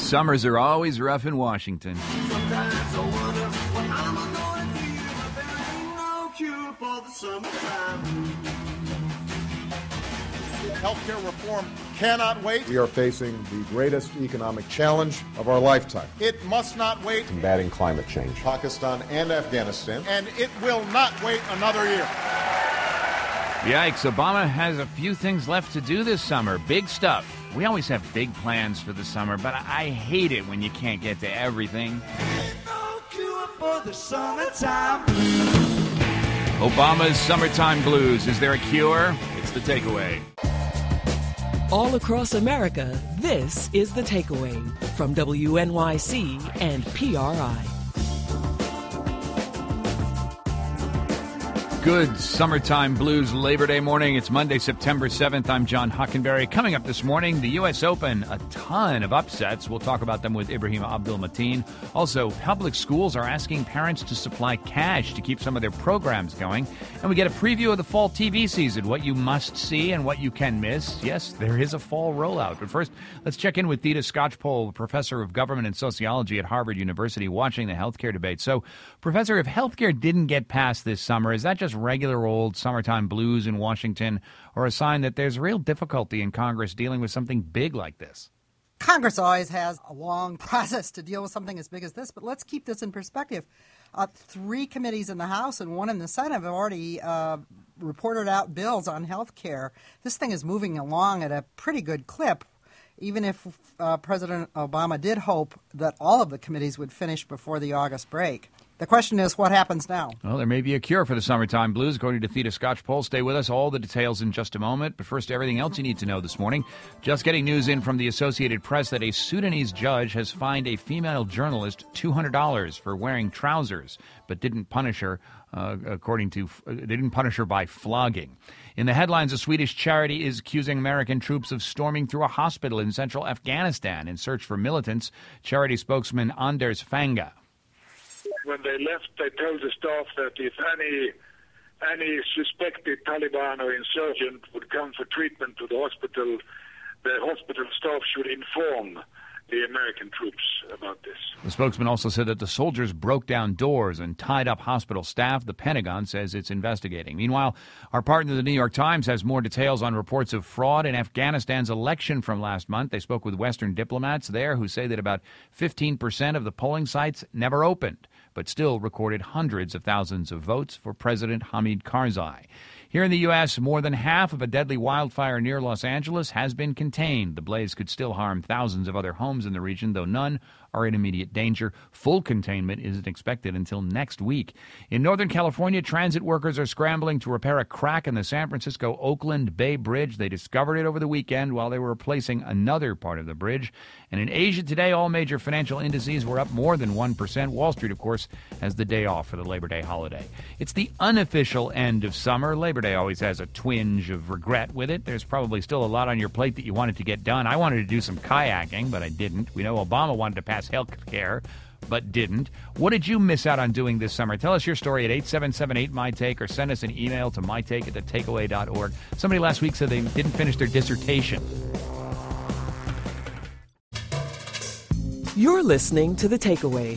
Summers are always rough in Washington. Sometimes I wonder what I'm gonna do, but there ain't no cure for the summertime. Healthcare reform cannot wait. We are facing the greatest economic challenge of our lifetime. It must not wait. Combating climate change. Pakistan and Afghanistan. And it will not wait another year. Yikes, Obama has a few things left to do this summer. Big stuff. We always have big plans for the summer, but I hate it when you can't get to everything. Ain't no cure for the summertime. Obama's summertime blues. Is there a cure? It's The Takeaway. All across America, this is The Takeaway from WNYC and PRI. Good summertime blues Labor Day morning. It's Monday, September 7th. I'm John Hockenberry. Coming up this morning, the U.S. Open, a ton of upsets. We'll talk about them with Ibrahim Abdul-Mateen. Also, public schools are asking parents to supply cash to keep some of their programs going. And we get a preview of the fall TV season, what you must see and what you can miss. Yes, there is a fall rollout. But first, let's check in with Theda Skocpol, professor of government and sociology at Harvard University, watching the healthcare debate. So, Professor, if healthcare didn't get passed this summer, is that just regular old summertime blues in Washington, or a sign that there's real difficulty in Congress dealing with something big like this? Congress always has a long process to deal with something as big as this, but let's keep this in perspective. 3 committees in the House and 1 in the Senate have already reported out bills on health care. This thing is moving along at a pretty good clip, even if President Obama did hope that all of the committees would finish before the August break. The question is, what happens now? Well, there may be a cure for the summertime blues, according to Theda Skocpol. Stay with us. All the details in just a moment. But first, everything else you need to know this morning. Just getting news in from the Associated Press that a Sudanese judge has fined a female journalist $200 for wearing trousers, but didn't punish her. They didn't punish her by flogging. In the headlines, a Swedish charity is accusing American troops of storming through a hospital in central Afghanistan in search for militants. Charity spokesman Anders Fanga. When they left, they told the staff that if any suspected Taliban or insurgent would come for treatment to the hospital staff should inform the American troops about this. The spokesman also said that the soldiers broke down doors and tied up hospital staff. The Pentagon says it's investigating. Meanwhile, our partner, the New York Times, has more details on reports of fraud in Afghanistan's election from last month. They spoke with Western diplomats there who say that about 15% of the polling sites never opened, but still recorded hundreds of thousands of votes for President Hamid Karzai. Here in the U.S., more than half of a deadly wildfire near Los Angeles has been contained. The blaze could still harm thousands of other homes in the region, though none are in immediate danger. Full containment isn't expected until next week. In Northern California, transit workers are scrambling to repair a crack in the San Francisco-Oakland Bay Bridge. They discovered it over the weekend while they were replacing another part of the bridge. And in Asia today, all major financial indices were up more than 1%. Wall Street, of course, has the day off for the Labor Day holiday. It's the unofficial end of summer. Labor Day always has a twinge of regret with it. There's probably still a lot on your plate that you wanted to get done. I wanted to do some kayaking, but I didn't. We know Obama wanted to pass health care, but didn't. What did you miss out on doing this summer? Tell us your story at 877-8MyTake or send us an email to mytake@thetakeaway.org. Somebody last week said they didn't finish their dissertation. You're listening to The Takeaway.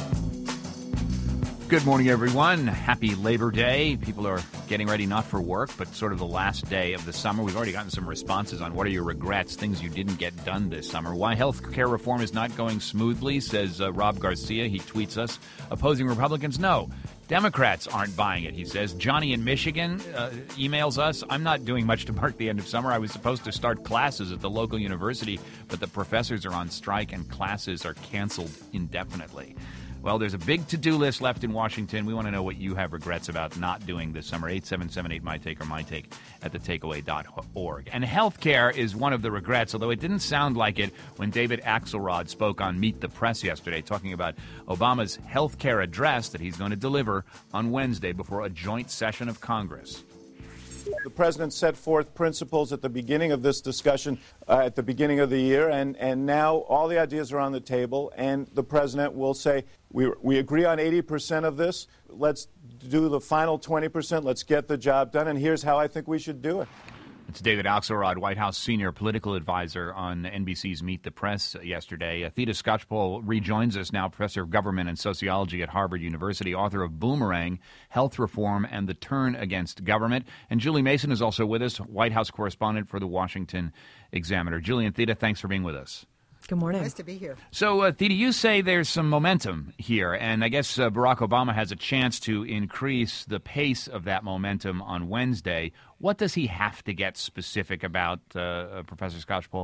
Good morning, everyone. Happy Labor Day. People are getting ready not for work, but sort of the last day of the summer. We've already gotten some responses on what are your regrets, things you didn't get done this summer. Why health care reform is not going smoothly, says Rob Garcia. He tweets us. Opposing Republicans, no. Democrats aren't buying it, he says. Johnny in Michigan emails us. I'm not doing much to mark the end of summer. I was supposed to start classes at the local university, but the professors are on strike and classes are canceled indefinitely. Well, there's a big to-do list left in Washington. We want to know what you have regrets about not doing this summer. 877-8MyTake or mytake@thetakeaway.org. And health care is one of the regrets, although it didn't sound like it when David Axelrod spoke on Meet the Press yesterday, talking about Obama's health care address that he's going to deliver on Wednesday before a joint session of Congress. The president set forth principles at the beginning of this discussion, at the beginning of the year, and now all the ideas are on the table, and the president will say, we agree on 80% of this. Let's do the final 20%. Let's get the job done, and here's how I think we should do it. It's David Axelrod, White House senior political advisor on NBC's Meet the Press yesterday. Theda Skocpol rejoins us now, professor of government and sociology at Harvard University, author of Boomerang, Health Reform and the Turn Against Government. And Julie Mason is also with us, White House correspondent for the Washington Examiner. Julie and Theda, thanks for being with us. Good morning. Nice to be here. So, Theda, you say there's some momentum here, and I guess Barack Obama has a chance to increase the pace of that momentum on Wednesday. What does he have to get specific about, Professor Skocpol?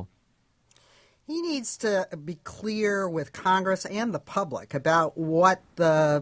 He needs to be clear with Congress and the public about what the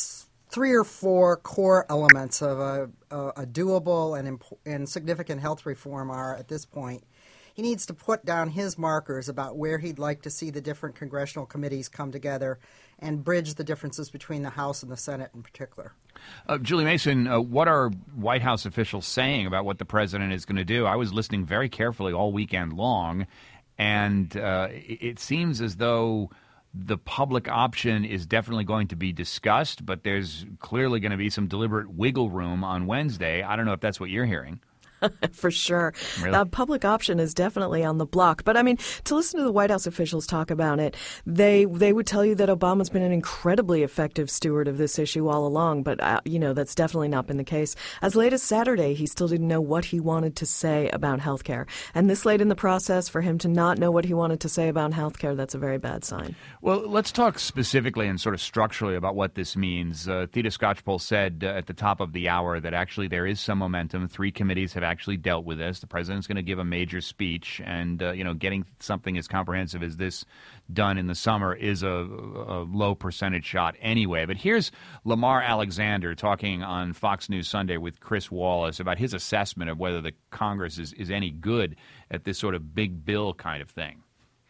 3 or 4 core elements of a doable and significant health reform are at this point. He needs to put down his markers about where he'd like to see the different congressional committees come together and bridge the differences between the House and the Senate in particular. Julie Mason, what are White House officials saying about what the president is going to do? I was listening very carefully all weekend long, and it seems as though the public option is definitely going to be discussed, but there's clearly going to be some deliberate wiggle room on Wednesday. I don't know if that's what you're hearing. For sure. Really? Public option is definitely on the block. But, I mean, to listen to the White House officials talk about it, they would tell you that Obama's been an incredibly effective steward of this issue all along. But, that's definitely not been the case. As late as Saturday, he still didn't know what he wanted to say about health care. And this late in the process, for him to not know what he wanted to say about health care, that's a very bad sign. Well, let's talk specifically and sort of structurally about what this means. Theda Skocpol said at the top of the hour that actually there is some momentum. 3 committees have actually dealt with this. The president's going to give a major speech, and getting something as comprehensive as this done in the summer is a low percentage shot anyway. But here's Lamar Alexander talking on Fox News Sunday with Chris Wallace about his assessment of whether the Congress is any good at this sort of big bill kind of thing.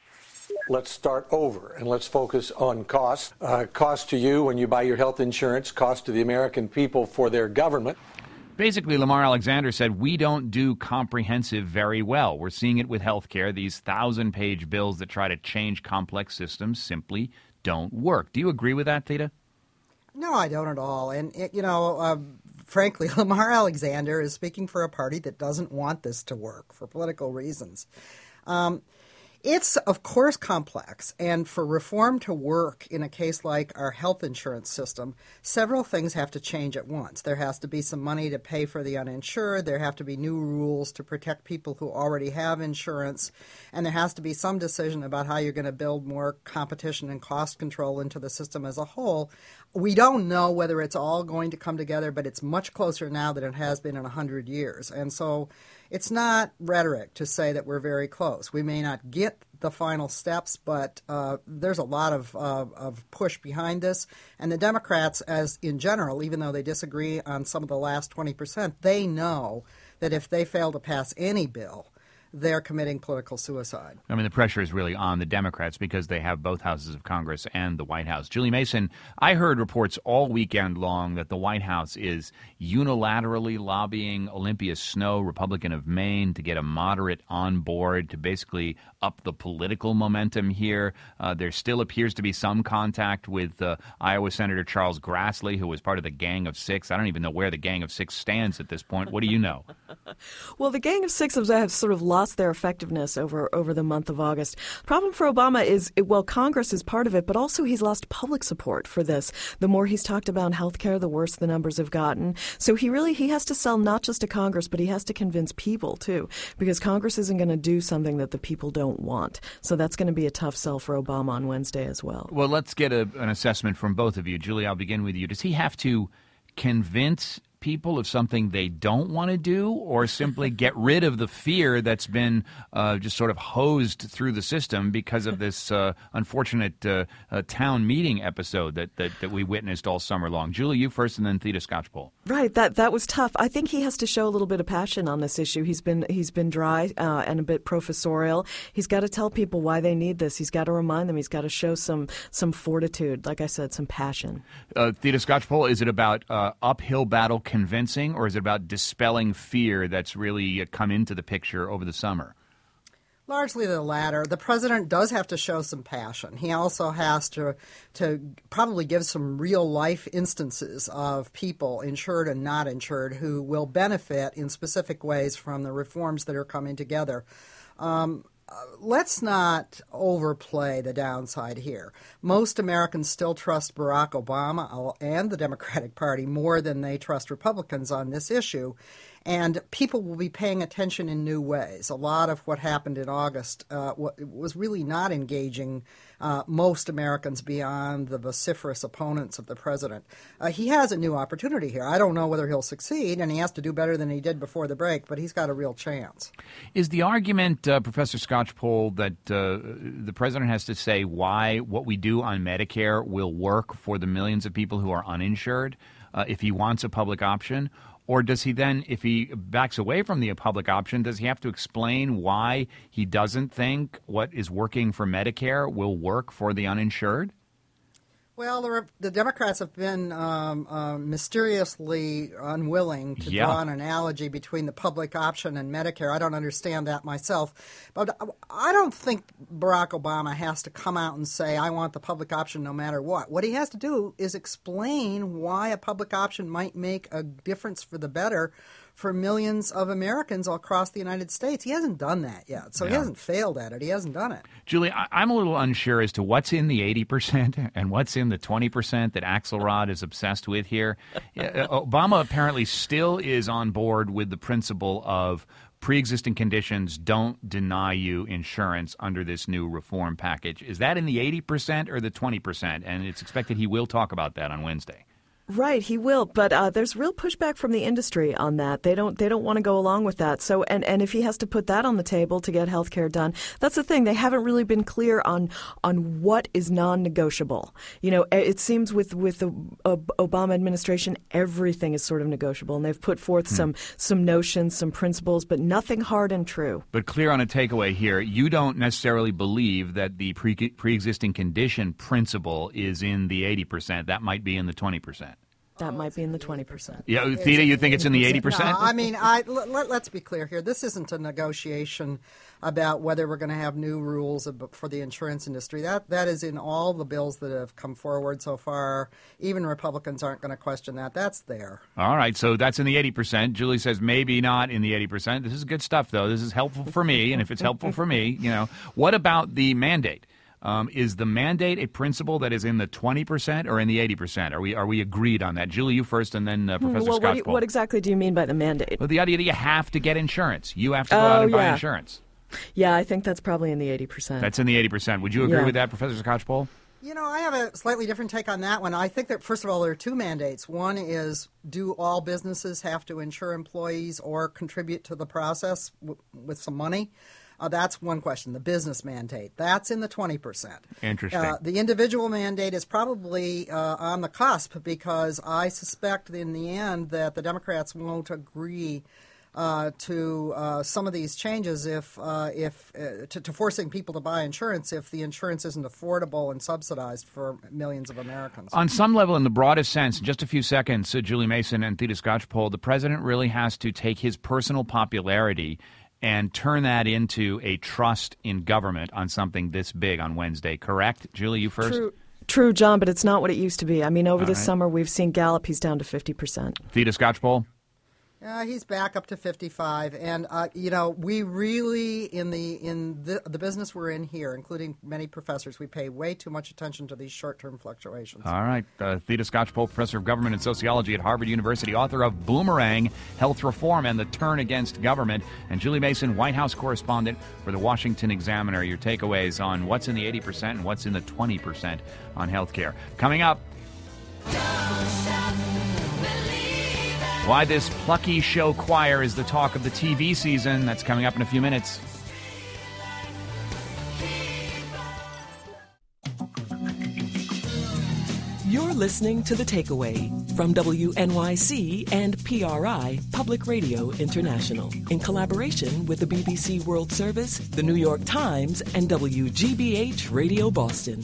Let's start over and let's focus on cost. Cost to you when you buy your health insurance, cost to the American people for their government. Basically, Lamar Alexander said, we don't do comprehensive very well. We're seeing it with health care. These 1,000-page bills that try to change complex systems simply don't work. Do you agree with that, Theda? No, I don't at all. And, frankly, Lamar Alexander is speaking for a party that doesn't want this to work for political reasons. It's, of course, complex, and for reform to work in a case like our health insurance system, several things have to change at once. There has to be some money to pay for the uninsured, there have to be new rules to protect people who already have insurance, and there has to be some decision about how you're going to build more competition and cost control into the system as a whole. We don't know whether it's all going to come together, but it's much closer now than it has been in 100 years. And so it's not rhetoric to say that we're very close. We may not get the final steps, but there's a lot of push behind this. And the Democrats, as in general, even though they disagree on some of the last 20%, they know that if they fail to pass any bill, they're committing political suicide. I mean, the pressure is really on the Democrats because they have both houses of Congress and the White House. Julie Mason, I heard reports all weekend long that the White House is unilaterally lobbying Olympia Snowe, Republican of Maine, to get a moderate on board to basically up the political momentum here. There still appears to be some contact with Iowa Senator Charles Grassley, who was part of the Gang of Six. I don't even know where the Gang of Six stands at this point. What do you know? Well, the Gang of Six have sort of lost their effectiveness over the month of August. Problem for Obama is, well, Congress is part of it, but also he's lost public support for this. The more he's talked about health care, the worse the numbers have gotten. So he has to sell not just to Congress, but he has to convince people, too, because Congress isn't going to do something that the people don't want. So that's going to be a tough sell for Obama on Wednesday as well. Well, let's get an assessment from both of you. Julie, I'll begin with you. Does he have to convince people of something they don't want to do, or simply get rid of the fear that's been just sort of hosed through the system because of this unfortunate town meeting episode that we witnessed all summer long? Julie, you first, and then Theda Skocpol. Right, that was tough. I think he has to show a little bit of passion on this issue. He's been dry and a bit professorial. He's got to tell people why they need this. He's got to remind them. He's got to show some fortitude, like I said, some passion. Theda Skocpol, is it about uphill battle convincing, or is it about dispelling fear that's really come into the picture over the summer? Largely the latter. The president does have to show some passion. He also has to probably give some real-life instances of people, insured and not insured, who will benefit in specific ways from the reforms that are coming together. Let's not overplay the downside here. Most Americans still trust Barack Obama and the Democratic Party more than they trust Republicans on this issue. And people will be paying attention in new ways. A lot of what happened in August was really not engaging most Americans beyond the vociferous opponents of the president. He has a new opportunity here. I don't know whether he'll succeed, and he has to do better than he did before the break, but he's got a real chance. Is the argument, Professor Scotchpole, that the president has to say why what we do on Medicare will work for the millions of people who are uninsured if he wants a public option? Or does he then, if he backs away from the public option, does he have to explain why he doesn't think what is working for Medicare will work for the uninsured? Well, the Democrats have been mysteriously unwilling to draw an analogy between the public option and Medicare. I don't understand that myself. But I don't think Barack Obama has to come out and say, I want the public option no matter what. What he has to do is explain why a public option might make a difference for the better for millions of Americans all across the United States. He hasn't done that yet, so he hasn't failed at it. He hasn't done it. Julie, I'm a little unsure as to what's in the 80% and what's in the 20% that Axelrod is obsessed with here. Obama apparently still is on board with the principle of pre-existing conditions don't deny you insurance under this new reform package. Is that in the 80% or the 20%? And it's expected he will talk about that on Wednesday. Right, he will, but there's real pushback from the industry on that. They don't want to go along with that. So, and if he has to put that on the table to get health care done, that's the thing. They haven't really been clear on what is non-negotiable. You know, it seems with the Obama administration, everything is sort of negotiable, and they've put forth some notions, some principles, but nothing hard and true. But clear on a takeaway here, you don't necessarily believe that the pre-existing condition principle is in the 80%. That might be in the 20%. That might be in the 20%. Yeah, Theda, you think it's in the 80%? No, I mean, let's be clear here. This isn't a negotiation about whether we're going to have new rules for the insurance industry. That is in all the bills that have come forward so far. Even Republicans aren't going to question that. That's there. All right, so that's in the 80%. Julie says maybe not in the 80%. This is good stuff, though. This is helpful for me, and if it's helpful for me, you know. What about the mandate? Is the mandate a principle that is in the 20% or in the 80%? Are we agreed on that? Julie, you first, and then Professor Scotchpole. What exactly do you mean by the mandate? Well, the idea that you have to get insurance. You have to go out and buy insurance. Yeah, I think that's probably in the 80%. That's in the 80%. Would you agree with that, Professor Scotchpole? You know, I have a slightly different take on that one. I think that, first of all, there are two mandates. One is, do all businesses have to insure employees or contribute to the process with some money? That's one question, the business mandate. That's in the 20%. Interesting. The individual mandate is probably on the cusp because I suspect in the end that the Democrats won't agree to some of these changes if to forcing people to buy insurance if the insurance isn't affordable and subsidized for millions of Americans. On some level, in the broadest sense, in just a few seconds, Julie Mason and Theda Scotchpole, the president really has to take his personal popularity and turn that into a trust in government on something this big on Wednesday, correct? Julie, you first? True, John, but it's not what it used to be. I mean, over this summer, we've seen Gallup, he's down to 50%. Theda Scotchpole? He's back up to 55, and we really in the business we're in here, including many professors, we pay way too much attention to these short-term fluctuations. All right, Theda Scotchpole, professor of government and sociology at Harvard University, author of Boomerang: Health Reform and the Turn Against Government, and Julie Mason, White House correspondent for the Washington Examiner. Your takeaways on what's in the 80% and what's in the 20% on healthcare. Coming up. Why this plucky show choir is the talk of the TV season. That's coming up in a few minutes. You're listening to The Takeaway from WNYC and PRI, Public Radio International, in collaboration with the BBC World Service, the New York Times, and WGBH Radio Boston.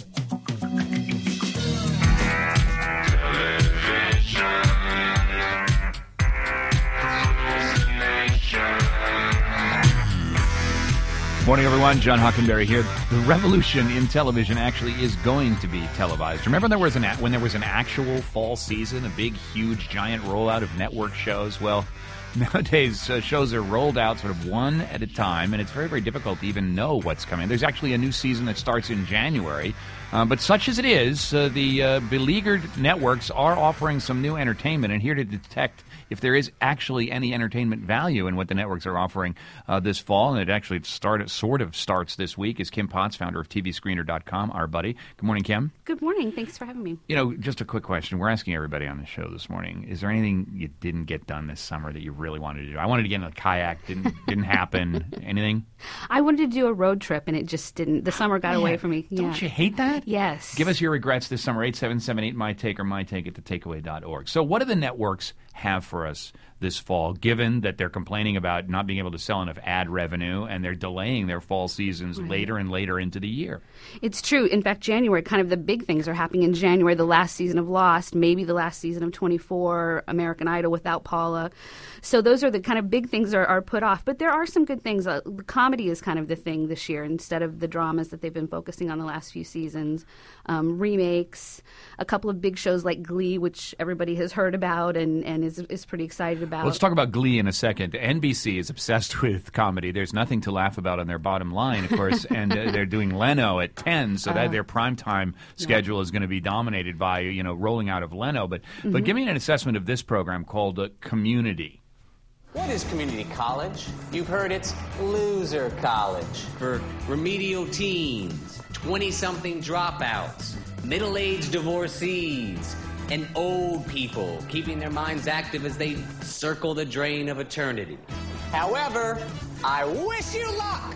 Morning, everyone. John Hockenberry here. The revolution in television actually is going to be televised. Remember when there was an actual fall season, a big, huge, giant rollout of network shows? Well, nowadays, shows are rolled out sort of one at a time, and it's very, very difficult to even know what's coming. There's actually a new season that starts in January. But such as it is, the beleaguered networks are offering some new entertainment, and here to detect if there is actually any entertainment value in what the networks are offering this fall, and it actually sort of starts this week, is Kim Potts, founder of TVScreener.com, our buddy. Good morning, Kim. Good morning. Thanks for having me. You know, just a quick question. We're asking everybody on the show this morning, is there anything you didn't get done this summer that you really wanted to do? I wanted to get in a kayak. Didn't happen. Anything? I wanted to do a road trip, and it just didn't. The summer got away from me. Don't you hate that? Yes. Give us your regrets this summer, 877-8MyTake or mytake@thetakeaway.org. So what do the networks have for us this fall, given that they're complaining about not being able to sell enough ad revenue and they're delaying their fall seasons later and later into the year? It's true. In fact, January, kind of the big things are happening in January. The last season of Lost, maybe the last season of 24, American Idol without Paula. So those are the kind of big things are put off. But there are some good things. The comedy is kind of the thing this year instead of the dramas that they've been focusing on the last few seasons. Remakes, a couple of big shows like Glee, which everybody has heard about and is pretty excited about. Let's talk about Glee in a second. NBC is obsessed with comedy. There's nothing to laugh about on their bottom line, of course, and they're doing Leno at 10, so that their primetime schedule is going to be dominated by, rolling out of Leno. But give me an assessment of this program called Community. What is community college? You've heard it's loser college for remedial teens, 20-something dropouts, middle-aged divorcees, and old people keeping their minds active as they circle the drain of eternity. However, I wish you luck!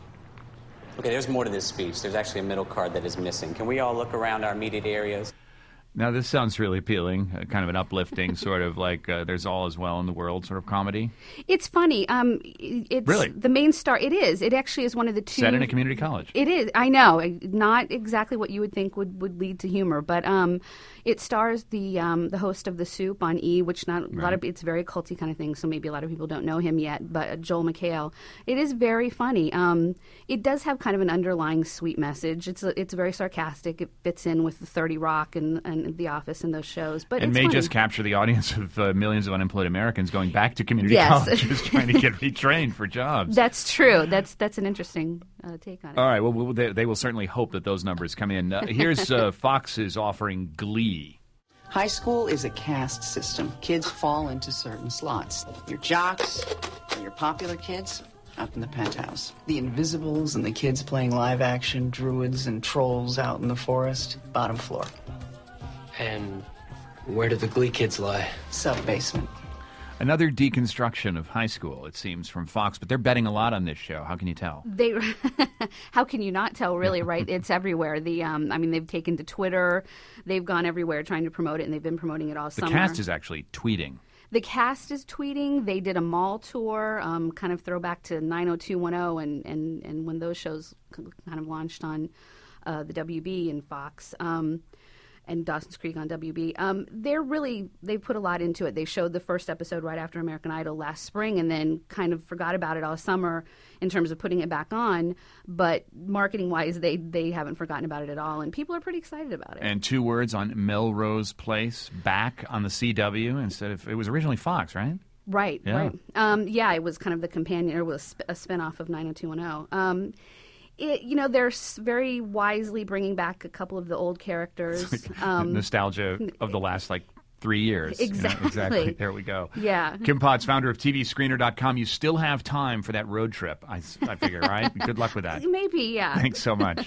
Okay, there's more to this speech. There's actually a middle card that is missing. Can we all look around our immediate areas? Now, this sounds really appealing, kind of an uplifting sort of like there's all is well in the world sort of comedy. It's funny. It's really? The main star. It is. It actually is one of the two. Set in a community college. It is. I know. Not exactly what you would think would lead to humor, but it stars the host of The Soup on E, which a lot of it's a very culty kind of thing, so maybe a lot of people don't know him yet, but Joel McHale. It is very funny. It does have kind of an underlying sweet message. It's very sarcastic. It fits in with the 30 Rock and The Office and those shows. But and it's may funny. Just capture the audience of millions of unemployed Americans going back to community colleges trying to get retrained for jobs. That's true. That's an interesting take on it. All right. Well, they will certainly hope that those numbers come in. Here's Fox is offering Glee. High school is a caste system. Kids fall into certain slots. Your jocks and your popular kids up in the penthouse. The Invisibles and the kids playing live action druids and trolls out in the forest, bottom floor. And where do the Glee kids lie? Sub-basement. Another deconstruction of high school, it seems, from Fox, but they're betting a lot on this show. How can you tell? How can you not tell, really, right? It's everywhere. They've taken to Twitter. They've gone everywhere trying to promote it, and they've been promoting it all summer. The cast is actually tweeting. The cast is tweeting. They did a mall tour, kind of throwback to 90210 and when those shows kind of launched on the WB and Fox. And Dawson's Creek on WB. They've put a lot into it. They showed the first episode right after American Idol last spring and then kind of forgot about it all summer in terms of putting it back on. But marketing-wise, they haven't forgotten about it at all, and people are pretty excited about it. And 2 words on Melrose Place, back on the CW instead of, it was originally Fox, right? Right, yeah. Right. It was kind of the companion, or was a spinoff of 90210. They're very wisely bringing back a couple of the old characters. Nostalgia of the last, 3 years. Exactly. Exactly. There we go. Yeah. Kim Potts, founder of TVScreener.com. You still have time for that road trip, I figure, right? Good luck with that. Maybe, yeah. Thanks so much.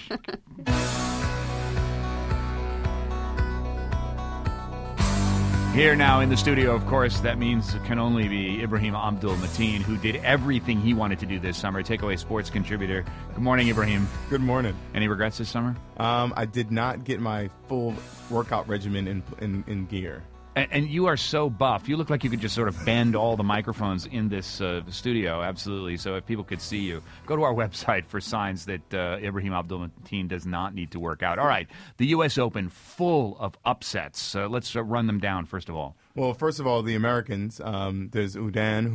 Here now in the studio, of course, that means it can only be Ibrahim Abdul-Mateen, who did everything he wanted to do this summer, Takeaway sports contributor. Good morning, Ibrahim. Good morning. Any regrets this summer? I did not get my full workout regimen in gear. And you are so buff. You look like you could just sort of bend all the microphones in this studio, absolutely. So if people could see you, go to our website for signs that Ibrahim Abdul-Mateen does not need to work out. All right, the U.S. Open, full of upsets. Let's run them down, first of all. Well, first of all, the Americans. There's Melanie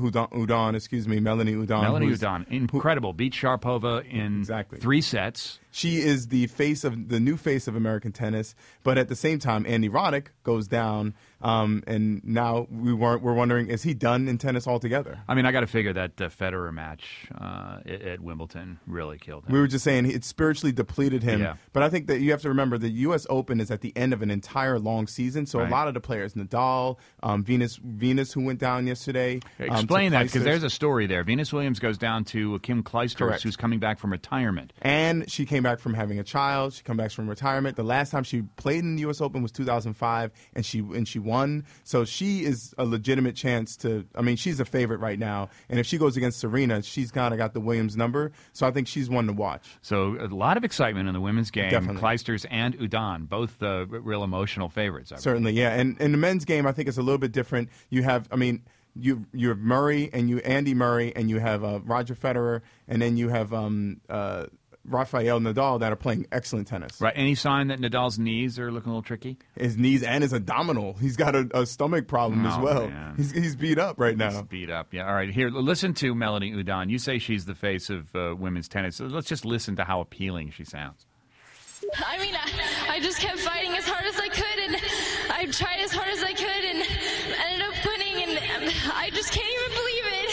Udon. Melanie Udon, incredible. Beat Sharapova in 3 sets. She is the new face of American tennis. But at the same time, Andy Roddick goes down, and now we're wondering, is he done in tennis altogether? I mean, I got to figure that Federer match at Wimbledon really killed him. We were just saying it spiritually depleted him. Yeah. But I think that you have to remember the U.S. Open is at the end of an entire long season, so a lot of the players, Nadal, Venus, who went down yesterday. Explain that, because there's a story there. Venus Williams goes down to Kim Clijsters, who's coming back from retirement. And she came back from having a child. She came back from retirement. The last time she played in the U.S. Open was 2005, and she won. So she is a legitimate chance to. I mean, she's a favorite right now, and if she goes against Serena, she's kind of got the Williams number. So I think she's one to watch. So a lot of excitement in the women's game. Definitely. Clijsters and Udon, both real emotional favorites. Certainly, yeah. And in the men's game, I think it's a little bit different. You have, you have Murray and Andy Murray, and you have Roger Federer, and then you have Rafael Nadal that are playing excellent tennis. Right. Any sign that Nadal's knees are looking a little tricky? His knees and his abdominal. He's got a stomach problem as well. Man. He's beat up right now. He's beat up. Yeah. All right. Here, listen to Melanie Udon. You say she's the face of women's tennis. So let's just listen to how appealing she sounds. I mean, I just kept fighting as hard as I could, and I tried as hard as I could, and ended up winning, and I just can't even believe it.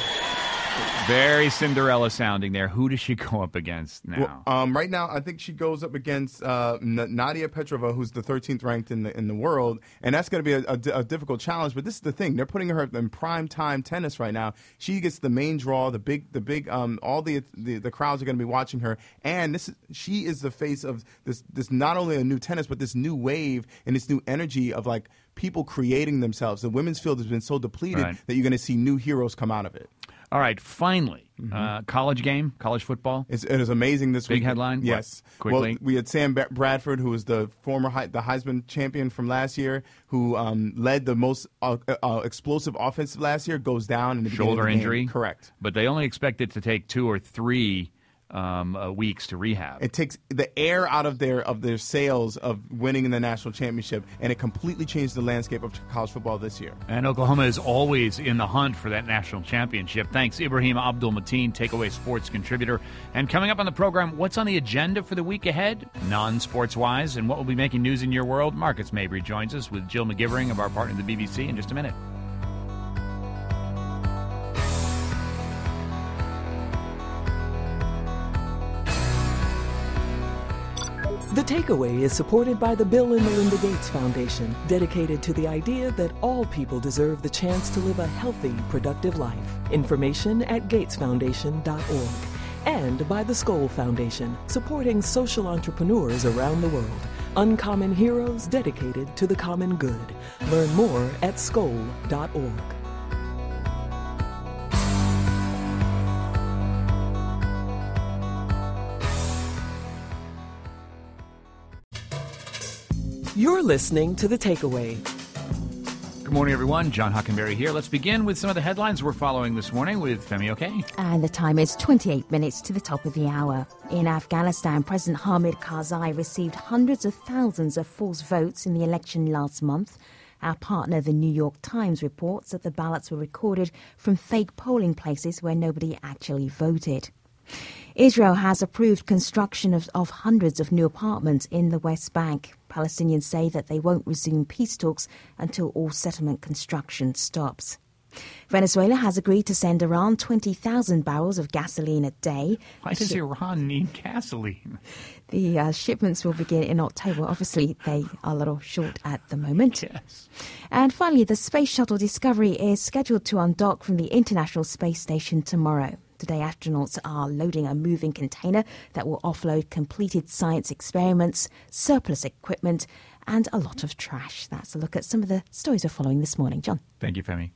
Very Cinderella sounding there. Who does she go up against now? Well, right now, I think she goes up against Nadia Petrova, who's the 13th ranked in the world, and that's going to be a difficult challenge. But this is the thing: they're putting her in prime time tennis right now. She gets the main draw, the big. All the crowds are going to be watching her, and she is the face of this not only a new tennis, but this new wave and this new energy of like people creating themselves. The women's field has been so depleted that you're going to see new heroes come out of it. All right, finally, college game, college football. It is amazing this week. Big headline? Yes. What? Quickly. Well, we had Sam Bradford, who was the former the Heisman champion from last year, who led the most explosive offense last year, goes down in the beginning of the game. Shoulder injury? Correct. But they only expect it to take 2 or 3 weeks to rehab. It takes the air out of their sails of winning in the national championship, and it completely changed the landscape of college football this year. And Oklahoma is always in the hunt for that national championship. Thanks, Ibrahim Abdul-Mateen, Takeaway Sports contributor. And coming up on the program, what's on the agenda for the week ahead, non-sports-wise, and what will be making news in your world? Marcus Mabry joins us with Jill McGivering of our partner, the BBC, in just a minute. The Takeaway is supported by the Bill and Melinda Gates Foundation, dedicated to the idea that all people deserve the chance to live a healthy, productive life. Information at gatesfoundation.org. And by the Skoll Foundation, supporting social entrepreneurs around the world. Uncommon heroes dedicated to the common good. Learn more at skoll.org. You're listening to The Takeaway. Good morning, everyone. John Hockenberry here. Let's begin with some of the headlines we're following this morning with Femi Okey. And the time is 28 minutes to the top of the hour. In Afghanistan, President Hamid Karzai received hundreds of thousands of false votes in the election last month. Our partner, the New York Times, reports that the ballots were recorded from fake polling places where nobody actually voted. Israel has approved construction of hundreds of new apartments in the West Bank. Palestinians say that they won't resume peace talks until all settlement construction stops. Venezuela has agreed to send Iran 20,000 barrels of gasoline a day. Why does Iran need gasoline? The shipments will begin in October. Obviously, they are a little short at the moment. Yes. And finally, the Space Shuttle Discovery is scheduled to undock from the International Space Station tomorrow. Today, astronauts are loading a moving container that will offload completed science experiments, surplus equipment, and a lot of trash. That's a look at some of the stories we're following this morning. John. Thank you, Femi.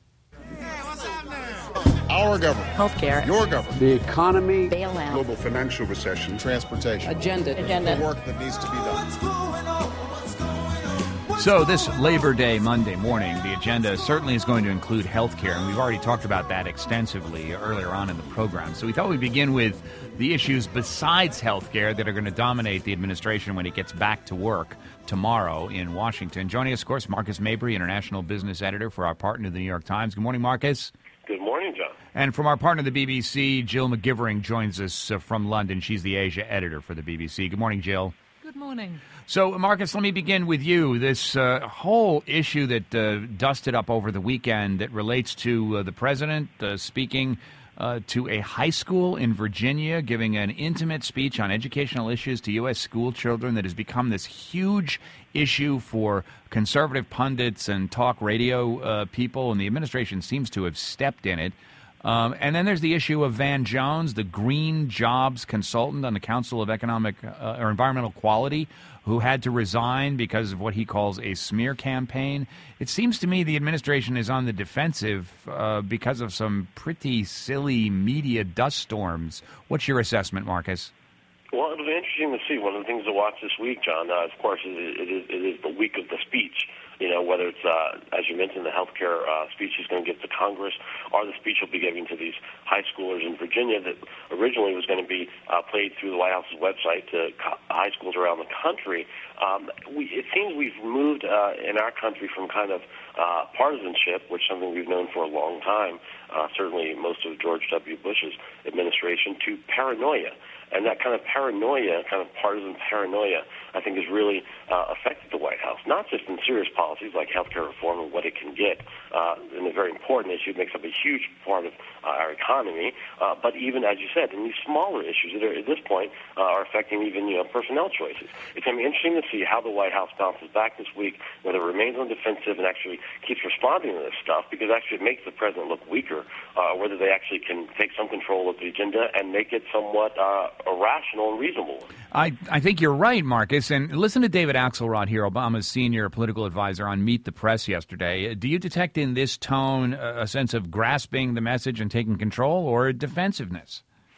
Our government. Healthcare. Your government. The economy. Bailout. Global financial recession. Transportation. Agenda. The work that needs to be done. So this Labor Day Monday morning, the agenda certainly is going to include health care, and we've already talked about that extensively earlier on in the program. So we thought we'd begin with the issues besides health care that are going to dominate the administration when it gets back to work tomorrow in Washington. Joining us, of course, Marcus Mabry, international business editor for our partner, the New York Times. Good morning, Marcus. Good morning, John. And from our partner, the BBC, Jill McGivering joins us from London. She's the Asia editor for the BBC. Good morning, Jill. Good morning. So, Marcus, let me begin with you. This whole issue that dusted up over the weekend that relates to the president speaking to a high school in Virginia, giving an intimate speech on educational issues to U.S. school children that has become this huge issue for conservative pundits and talk radio people, and the administration seems to have stepped in it. And then there's the issue of Van Jones, the green jobs consultant on the Council of Economic or Environmental Quality, who had to resign because of what he calls a smear campaign. It seems to me the administration is on the defensive because of some pretty silly media dust storms. What's your assessment, Marcus? Well, it'll be interesting to see. One of the things to watch this week, John, of course, it is the week of the speech. You know, whether it's, as you mentioned, the health care speech he's going to give to Congress or the speech he'll be giving to these high schoolers in Virginia that originally was going to be played through the White House's website to high schools around the country. It seems we've moved in our country from kind of partisanship, which is something we've known for a long time, certainly most of George W. Bush's administration, to paranoia. And that kind of paranoia, kind of partisan paranoia, I think has really affected the White House, not just in serious policies like health care reform and what it can get, and a very important issue, it makes up a huge part of our economy, but even, as you said, in these smaller issues that are, at this point, are affecting even, personnel choices. It's going to be interesting to see how the White House bounces back this week, whether it remains on defensive and actually keeps responding to this stuff, because actually it makes the president look weaker, whether they actually can take some control of the agenda and make it somewhat a rational and reasonable one. I think you're right, Marcus. And listen to David Axelrod here, Obama's senior political advisor, on Meet the Press yesterday. Do you detect in this tone a sense of grasping the message and taking control, or defensiveness?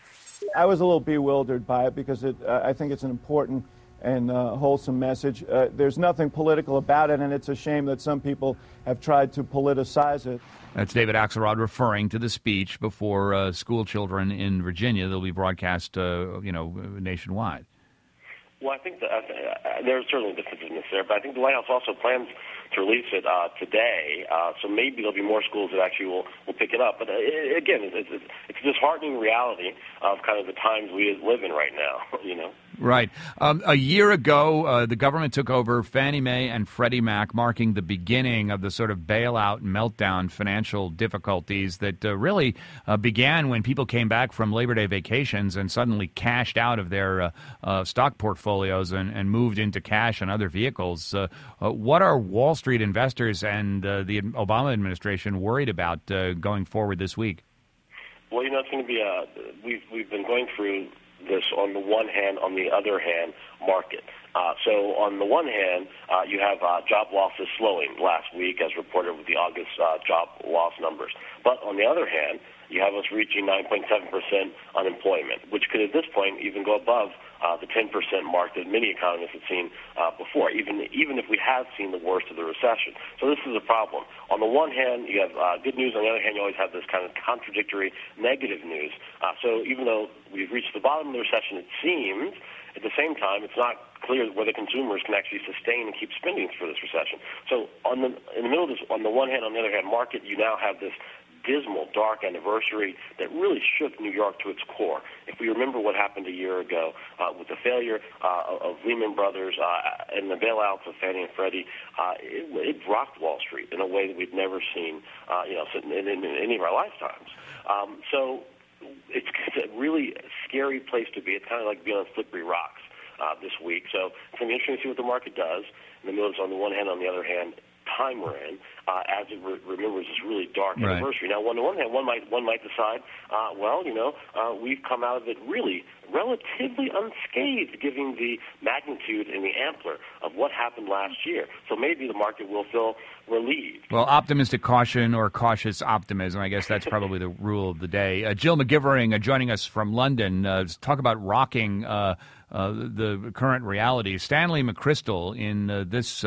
I was a little bewildered by it because I think it's an important and wholesome message. There's nothing political about it, and it's a shame that some people have tried to politicize it. That's David Axelrod referring to the speech before school children in Virginia. They'll be broadcast, nationwide. Well, I think there's certainly defensiveness there, but I think the White House also plans to release it today, so maybe there'll be more schools that actually will pick it up. But again, it's a disheartening reality of kind of the times we live in right now, Right. A year ago, the government took over Fannie Mae and Freddie Mac, marking the beginning of the sort of bailout meltdown financial difficulties that really began when people came back from Labor Day vacations and suddenly cashed out of their stock portfolios and moved into cash and other vehicles. What are Wall Street investors and the Obama administration worried about going forward this week? Well, it's going to be we've been going through this on the one hand, on the other hand, market. So on the one hand, you have job losses slowing last week as reported with the August job loss numbers. But on the other hand, you have us reaching 9.7% unemployment, which could at this point even go above the 10% mark that many economists have seen before, even if we have seen the worst of the recession. So this is a problem. On the one hand, you have good news. On the other hand, you always have this kind of contradictory negative news. So even though we've reached the bottom of the recession, it seems, at the same time, it's not clear whether consumers can actually sustain and keep spending for this recession. So in the middle of this, on the one hand, on the other hand, market, you now have this dismal, dark anniversary that really shook New York to its core. If we remember what happened a year ago with the failure of Lehman Brothers and the bailouts of Fannie and Freddie, it rocked Wall Street in a way that we've never seen, in any of our lifetimes. So it's a really scary place to be. It's kind of like being on slippery rocks this week. So it's going to be interesting to see what the market does. In the middle, on the one hand, on the other hand, time we're in, as it remembers this really dark anniversary. Now, on the one hand, one might decide, we've come out of it really relatively unscathed, given the magnitude and the ampler of what happened last year. So maybe the market will feel relieved. Well, optimistic caution or cautious optimism, I guess that's probably the rule of the day. Jill McGivering joining us from London. Talk about rocking the current reality. Stanley McChrystal in this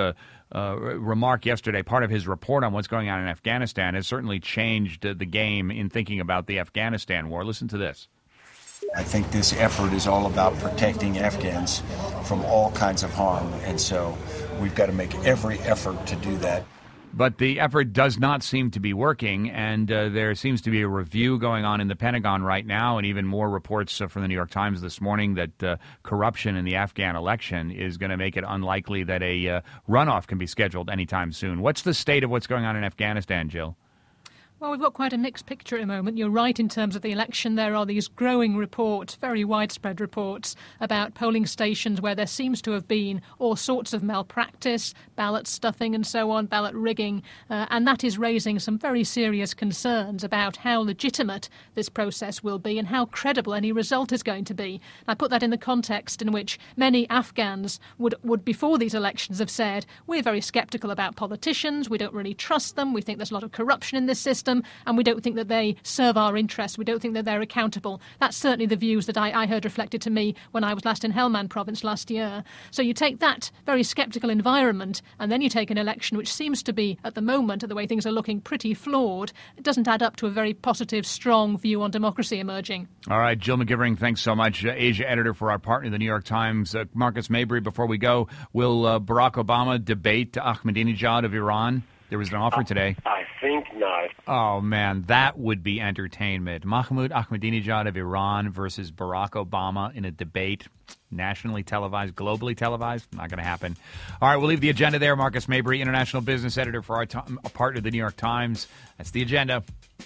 remark yesterday, part of his report on what's going on in Afghanistan, has certainly changed the game in thinking about the Afghanistan war. Listen to this. I think this effort is all about protecting Afghans from all kinds of harm, and so we've got to make every effort to do that. But the effort does not seem to be working, and there seems to be a review going on in the Pentagon right now, and even more reports from the New York Times this morning that corruption in the Afghan election is going to make it unlikely that a runoff can be scheduled anytime soon. What's the state of what's going on in Afghanistan, Jill? Well, we've got quite a mixed picture at the moment. You're right in terms of the election. There are these growing reports, very widespread reports, about polling stations where there seems to have been all sorts of malpractice, ballot stuffing and so on, ballot rigging, and that is raising some very serious concerns about how legitimate this process will be and how credible any result is going to be. I put that in the context in which many Afghans would before these elections have said, we're very sceptical about politicians, we don't really trust them, we think there's a lot of corruption in this system, and we don't think that they serve our interests. We don't think that they're accountable. That's certainly the views that I heard reflected to me when I was last in Helmand province last year. So you take that very sceptical environment and then you take an election which seems to be, at the moment, the way things are looking, pretty flawed. It doesn't add up to a very positive, strong view on democracy emerging. All right, Jill McGivering, thanks so much. Asia editor for our partner, the New York Times. Marcus Mabry, before we go, will Barack Obama debate Ahmadinejad of Iran? There was an offer today. I think not. Oh, man, that would be entertainment. Mahmoud Ahmadinejad of Iran versus Barack Obama in a debate, nationally televised, globally televised. Not going to happen. All right, we'll leave the agenda there. Marcus Mabry, international business editor for our partner, the New York Times. That's the agenda.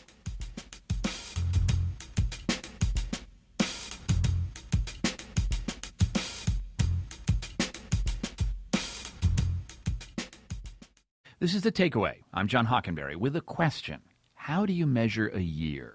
This is The Takeaway. I'm John Hockenberry with a question. How do you measure a year?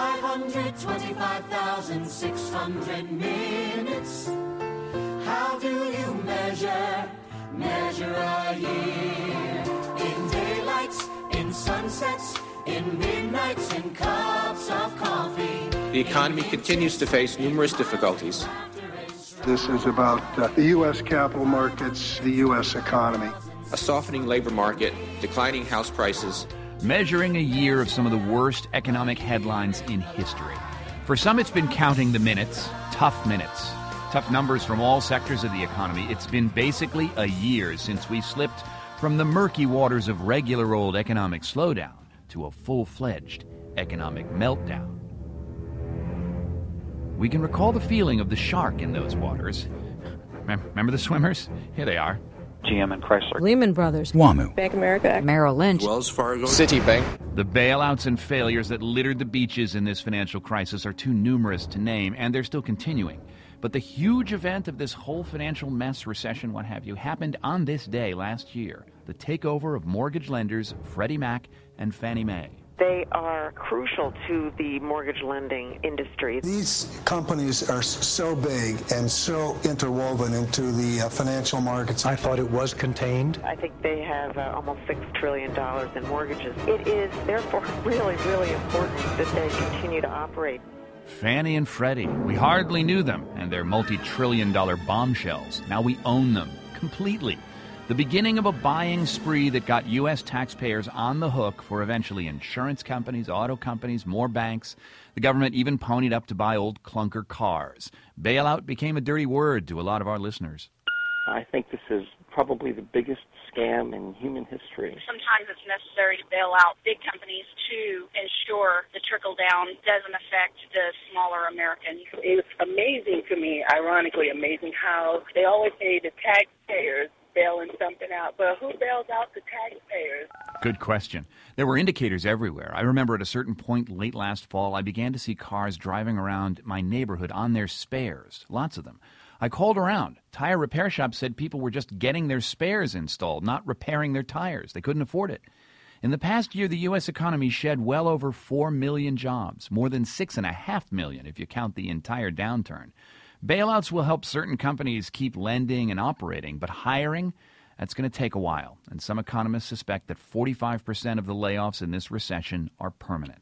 525,600 minutes. How do you measure a year? In daylights, in sunsets, in midnights, in cups of coffee. The economy continues to face numerous difficulties. This is about the U.S. capital markets, the U.S. economy. A softening labor market, declining house prices. Measuring a year of some of the worst economic headlines in history. For some, it's been counting the minutes, tough numbers from all sectors of the economy. It's been basically a year since we slipped from the murky waters of regular old economic slowdown to a full-fledged economic meltdown. We can recall the feeling of the shark in those waters. Remember the swimmers? Here they are. GM and Chrysler. Lehman Brothers. WAMU. Bank of America. Merrill Lynch. Wells Fargo. Citibank. The bailouts and failures that littered the beaches in this financial crisis are too numerous to name, and they're still continuing. But the huge event of this whole financial mess, recession, what have you, happened on this day last year. The takeover of mortgage lenders Freddie Mac and Fannie Mae. They are crucial to the mortgage lending industry. These companies are so big and so interwoven into the financial markets. I thought it was contained. I think they have almost $6 trillion in mortgages. It is therefore really, really important that they continue to operate. Fannie and Freddie, we hardly knew them and their multi-trillion-dollar bombshells. Now we own them completely. The beginning of a buying spree that got U.S. taxpayers on the hook for eventually insurance companies, auto companies, more banks. The government even ponied up to buy old clunker cars. Bailout became a dirty word to a lot of our listeners. I think this is probably the biggest scam in human history. Sometimes it's necessary to bail out big companies to ensure the trickle-down doesn't affect the smaller Americans. It's amazing to me, ironically amazing, how they always say the taxpayers bailing something out, but who bails out the taxpayers? Good question. There were indicators everywhere. I remember at a certain point late last fall, I began to see cars driving around my neighborhood on their spares, lots of them. I called around. Tire repair shops said people were just getting their spares installed, not repairing their tires. They couldn't afford it. In the past year, the U.S. economy shed well over 4 million jobs, more than 6.5 million if you count the entire downturn. Bailouts will help certain companies keep lending and operating, but hiring, that's going to take a while. And some economists suspect that 45% of the layoffs in this recession are permanent.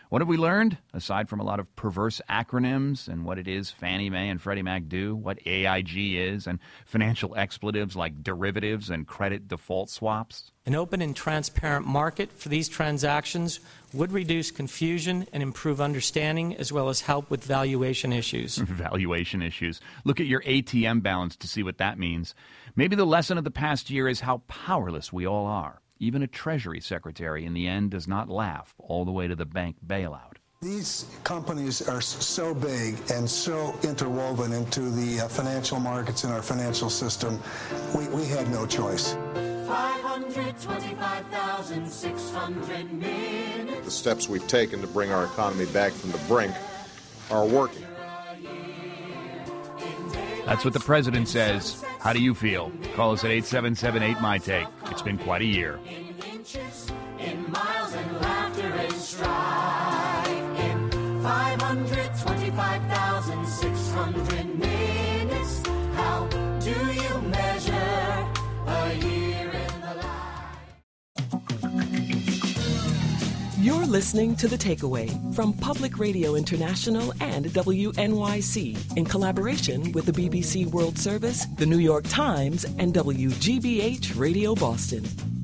What have we learned, aside from a lot of perverse acronyms and what it is Fannie Mae and Freddie Mac do, what AIG is, and financial expletives like derivatives and credit default swaps? An open and transparent market for these transactions would reduce confusion and improve understanding, as well as help with valuation issues. Valuation issues. Look at your ATM balance to see what that means. Maybe the lesson of the past year is how powerless we all are. Even a Treasury Secretary, in the end, does not laugh all the way to the bank bailout. These companies are so big and so interwoven into the financial markets in our financial system, we had no choice. 525,600 minutes. The steps we've taken to bring our economy back from the brink are working. That's what the president says. How do you feel? Call us at 877-8-MY-TAKE. It's been quite a year. In inches, in miles, and laughter and strife. In 525,600 minutes. How do you measure a year in the life? You're listening to The Takeaway from Public Radio International and WNYC in collaboration with the BBC World Service, the New York Times, and WGBH Radio Boston.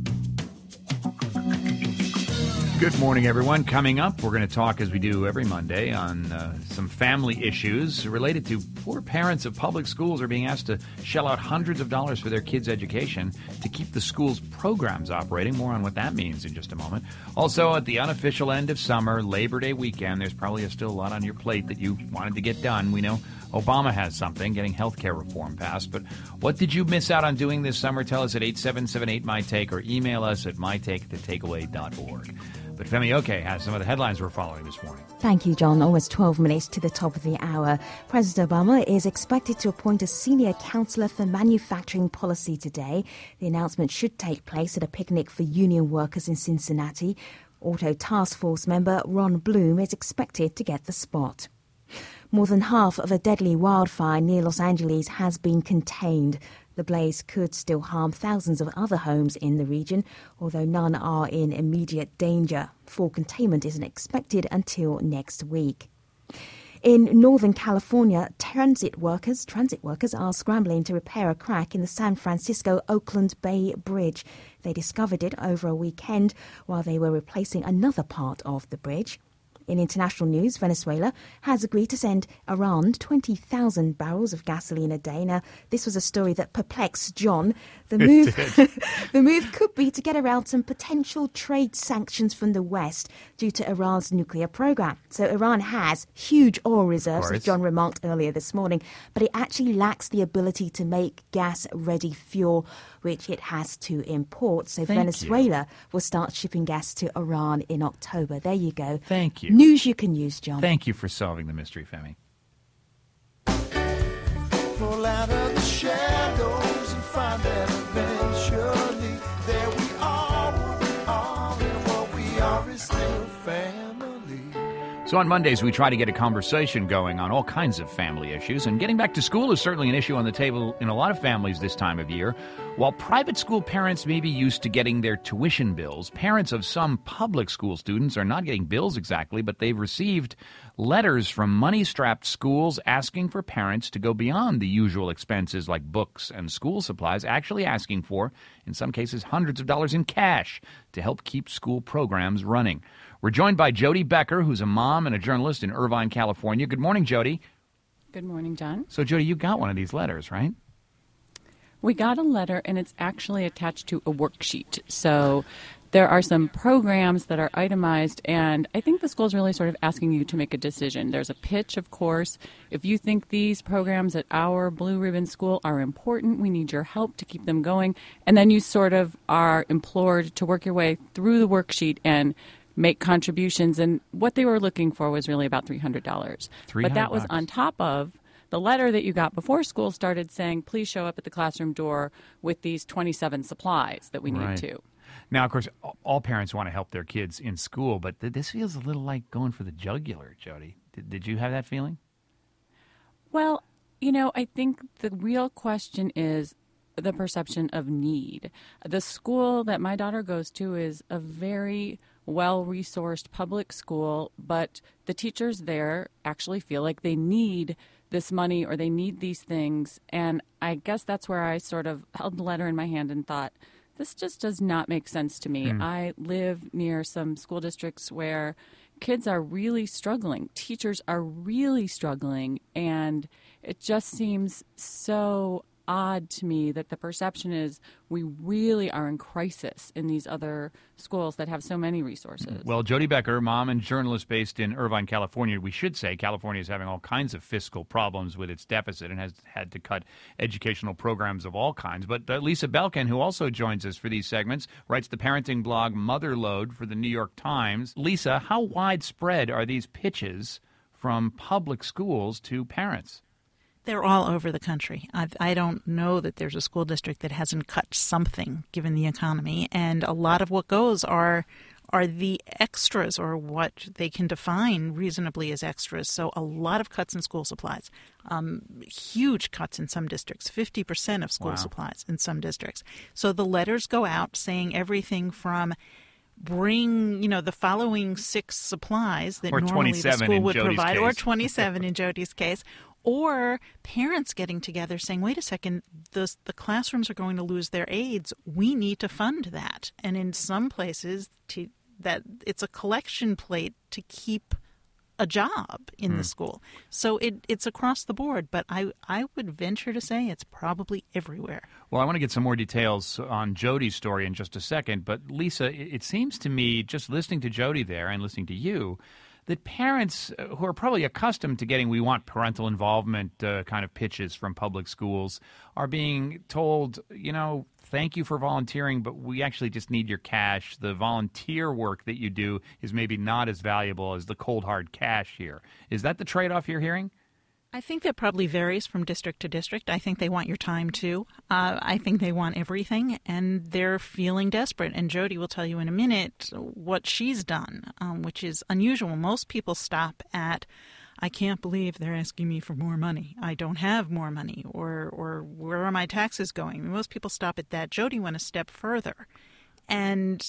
Good morning, everyone. Coming up, we're going to talk, as we do every Monday, on some family issues related to poor parents of public schools are being asked to shell out hundreds of dollars for their kids' education to keep the school's programs operating. More on what that means in just a moment. Also, at the unofficial end of summer, Labor Day weekend, there's probably still a lot on your plate that you wanted to get done. We know Obama has something, getting health care reform passed. But what did you miss out on doing this summer? Tell us at 877-8-MY-TAKE or email us at mytake@thetakeaway.org. But Femi Oke has some of the headlines we're following this morning. Thank you, John. Almost 12 minutes to the top of the hour. President Obama is expected to appoint a senior counselor for manufacturing policy today. The announcement should take place at a picnic for union workers in Cincinnati. Auto Task Force member Ron Bloom is expected to get the spot. More than half of a deadly wildfire near Los Angeles has been contained. The blaze could still harm thousands of other homes in the region, although none are in immediate danger. Full containment isn't expected until next week. In Northern California, transit workers are scrambling to repair a crack in the San Francisco-Oakland Bay Bridge. They discovered it over a weekend while they were replacing another part of the bridge. In international news, Venezuela has agreed to send Iran 20,000 barrels of gasoline a day. Now, this was a story that perplexed John. The move could be to get around some potential trade sanctions from the West due to Iran's nuclear program. So Iran has huge oil reserves, as John remarked earlier this morning, but it actually lacks the ability to make gas-ready fuel, which it has to import. So Venezuela will start shipping gas to Iran in October. There you go. Thank you. News you can use, John. Thank you for solving the mystery, Femi. Pull out of the shadows and find that eventually there we are, and what we are is still family. So on Mondays, we try to get a conversation going on all kinds of family issues, and getting back to school is certainly an issue on the table in a lot of families this time of year. While private school parents may be used to getting their tuition bills, parents of some public school students are not getting bills exactly, but they've received letters from money-strapped schools asking for parents to go beyond the usual expenses like books and school supplies, actually asking for, in some cases, hundreds of dollars in cash to help keep school programs running. We're joined by Jody Becker, who's a mom and a journalist in Irvine, California. Good morning, Jody. Good morning, John. So, Jody, you got one of these letters, right? We got a letter, and it's actually attached to a worksheet. So there are some programs that are itemized, and I think the school's really sort of asking you to make a decision. There's a pitch, of course. If you think these programs at our Blue Ribbon School are important, we need your help to keep them going. And then you sort of are implored to work your way through the worksheet and make contributions. And what they were looking for was really about $300. But that was on top of the letter that you got before school started saying, please show up at the classroom door with these 27 supplies that we need to. Now, of course, all parents want to help their kids in school, but this feels a little like going for the jugular, Jody. Did you have that feeling? Well, you know, I think the real question is, the perception of need. The school that my daughter goes to is a very well-resourced public school, but the teachers there actually feel like they need this money or they need these things. And I guess that's where I sort of held the letter in my hand and thought, this just does not make sense to me. I live near some school districts where kids are really struggling. Teachers are really struggling. And it just seems so odd to me that the perception is we really are in crisis in these other schools that have so many resources. Well, Jody Becker, mom and journalist based in Irvine, California. We should say California is having all kinds of fiscal problems with its deficit and has had to cut educational programs of all kinds. But Lisa Belkin, who also joins us for these segments, writes the parenting blog Motherload for the New York Times. Lisa, how widespread are these pitches from public schools to parents? They're all over the country. I don't know that there's a school district that hasn't cut something given the economy. And a lot of what goes are the extras, or what they can define reasonably as extras. So a lot of cuts in school supplies, huge cuts in some districts, 50% of school supplies in some districts. So the letters go out saying everything from bring, the following 6 supplies that normally the school would provide, or 27 in Jody's case, or parents getting together saying, wait a second, the classrooms are going to lose their aides. We need to fund that. And in some places, that it's a collection plate to keep a job in the school. So it's across the board, but I would venture to say it's probably everywhere. Well, I want to get some more details on Jody's story in just a second, but Lisa, it seems to me, just listening to Jody there and listening to you, that parents who are probably accustomed to getting "we want parental involvement" kind of pitches from public schools are being told, thank you for volunteering, but we actually just need your cash. The volunteer work that you do is maybe not as valuable as the cold, hard cash here. Is that the trade-off you're hearing? I think that probably varies from district to district. I think they want your time, too. I think they want everything, and they're feeling desperate. And Jody will tell you in a minute what she's done, which is unusual. Most people stop at, I can't believe they're asking me for more money. I don't have more money, or where are my taxes going? Most people stop at that. Jody went a step further and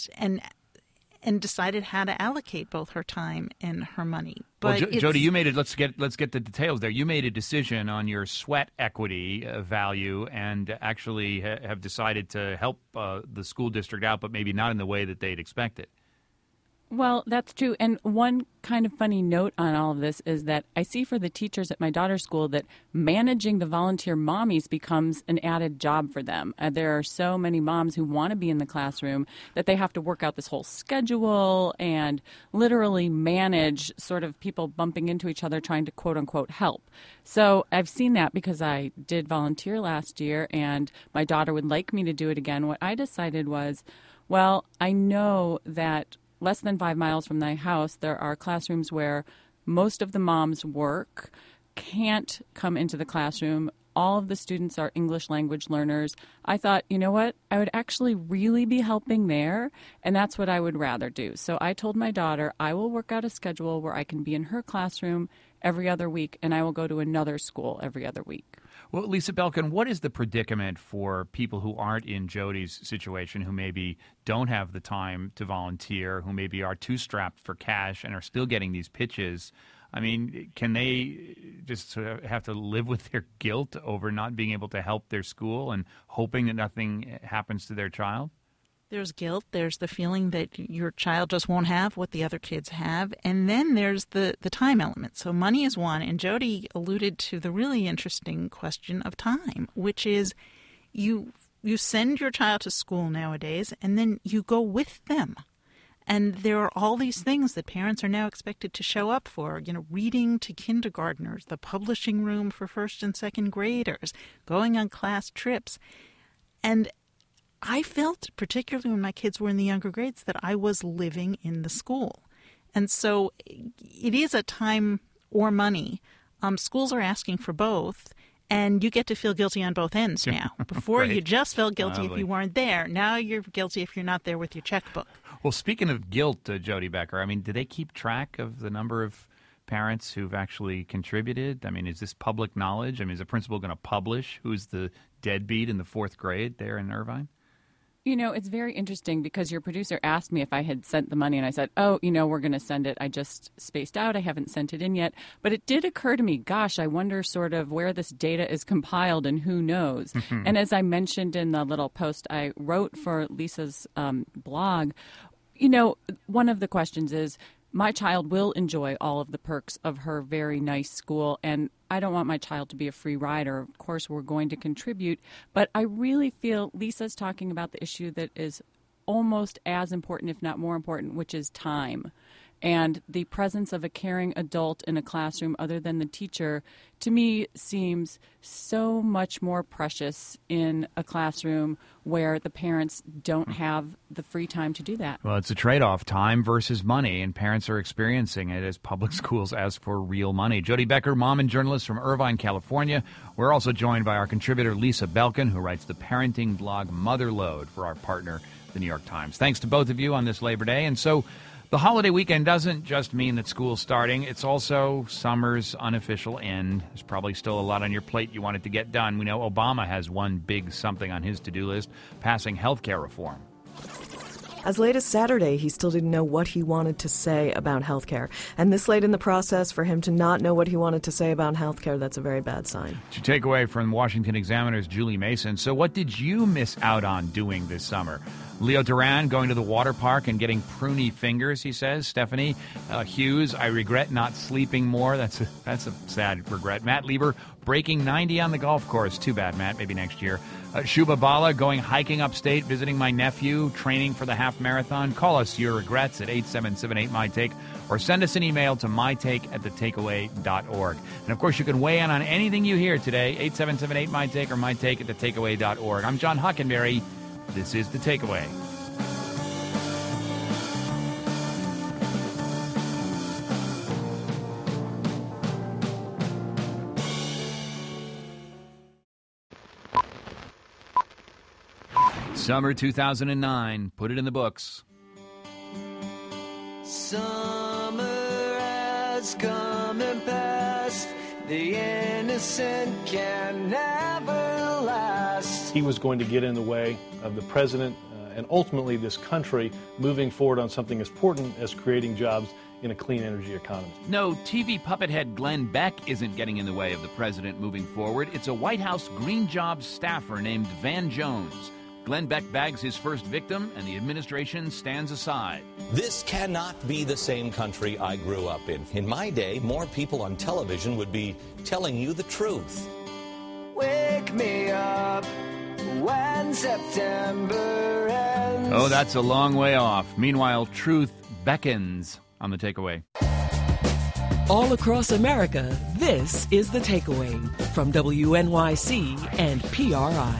decided how to allocate both her time and her money. But well, Jody, you made it. Let's get the details there. You made a decision on your sweat equity value, and actually have decided to help the school district out, but maybe not in the way that they'd expected. Well, that's true. And one kind of funny note on all of this is that I see for the teachers at my daughter's school that managing the volunteer mommies becomes an added job for them. There are so many moms who want to be in the classroom that they have to work out this whole schedule and literally manage sort of people bumping into each other trying to quote unquote help. So I've seen that because I did volunteer last year and my daughter would like me to do it again. What I decided was, well, I know that less than 5 miles from my house, there are classrooms where most of the moms work, can't come into the classroom. All of the students are English language learners. I thought, you know what? I would actually really be helping there, and that's what I would rather do. So I told my daughter, I will work out a schedule where I can be in her classroom every other week, and I will go to another school every other week. Well, Lisa Belkin, what is the predicament for people who aren't in Jody's situation, who maybe don't have the time to volunteer, who maybe are too strapped for cash and are still getting these pitches? I mean, can they just sort of have to live with their guilt over not being able to help their school and hoping that nothing happens to their child? There's guilt. There's the feeling that your child just won't have what the other kids have. And then there's the time element. So money is one. And Jody alluded to the really interesting question of time, which is you send your child to school nowadays and then you go with them. And there are all these things that parents are now expected to show up for, reading to kindergartners, the publishing room for first and second graders, going on class trips. And I felt, particularly when my kids were in the younger grades, that I was living in the school. And so it is a time or money. Schools are asking for both, and you get to feel guilty on both ends now. Before right. You just felt guilty if you weren't there. Now you're guilty if you're not there with your checkbook. Well, speaking of guilt, Jody Becker, I mean, do they keep track of the number of parents who've actually contributed? I mean, is this public knowledge? I mean, is the principal going to publish who's the deadbeat in the fourth grade there in Irvine? You know, it's very interesting because your producer asked me if I had sent the money, and I said, oh, we're going to send it. I just spaced out. I haven't sent it in yet. But it did occur to me, gosh, I wonder sort of where this data is compiled and who knows. And as I mentioned in the little post I wrote for Lisa's blog, one of the questions is, my child will enjoy all of the perks of her very nice school, and I don't want my child to be a free rider. Of course, we're going to contribute, but I really feel Lisa's talking about the issue that is almost as important, if not more important, which is time. And the presence of a caring adult in a classroom other than the teacher, to me, seems so much more precious in a classroom where the parents don't have the free time to do that. Well, it's a trade-off, time versus money, and parents are experiencing it as public schools ask for real money. Jody Becker, mom and journalist from Irvine, California. We're also joined by our contributor, Lisa Belkin, who writes the parenting blog Motherload for our partner, the New York Times. Thanks to both of you on this Labor Day. And so the holiday weekend doesn't just mean that school's starting. It's also summer's unofficial end. There's probably still a lot on your plate you wanted to get done. We know Obama has one big something on his to-do list, passing health care reform. As late as Saturday, he still didn't know what he wanted to say about health care. And this late in the process, for him to not know what he wanted to say about health care, that's a very bad sign. To take away from Washington Examiner's Julie Mason. So what did you miss out on doing this summer? Leo Duran going to the water park and getting pruny fingers, he says. Stephanie Hughes, I regret not sleeping more. That's a sad regret. Matt Lieber breaking 90 on the golf course. Too bad, Matt. Maybe next year. Shuba Bala going hiking upstate, visiting my nephew, training for the half marathon. Call us your regrets at 877-8MyTake or send us an email to mytake@thetakeaway.org. And, of course, you can weigh in on anything you hear today, 877-8MyTake or mytake@thetakeaway.org. I'm John Hockenberry. This is The Takeaway. Summer 2009. Put it in the books. Summer has come and passed. The innocent can never last. He was going to get in the way of the president and ultimately this country moving forward on something as important as creating jobs in a clean energy economy. No, TV puppet head Glenn Beck isn't getting in the way of the president moving forward. It's a White House Green Jobs staffer named Van Jones. Glenn Beck bags his first victim, and the administration stands aside. This cannot be the same country I grew up in. In my day, more people on television would be telling you the truth. Wake me up when September ends. Oh, that's a long way off. Meanwhile, truth beckons on The Takeaway. All across America, this is The Takeaway from WNYC and PRI.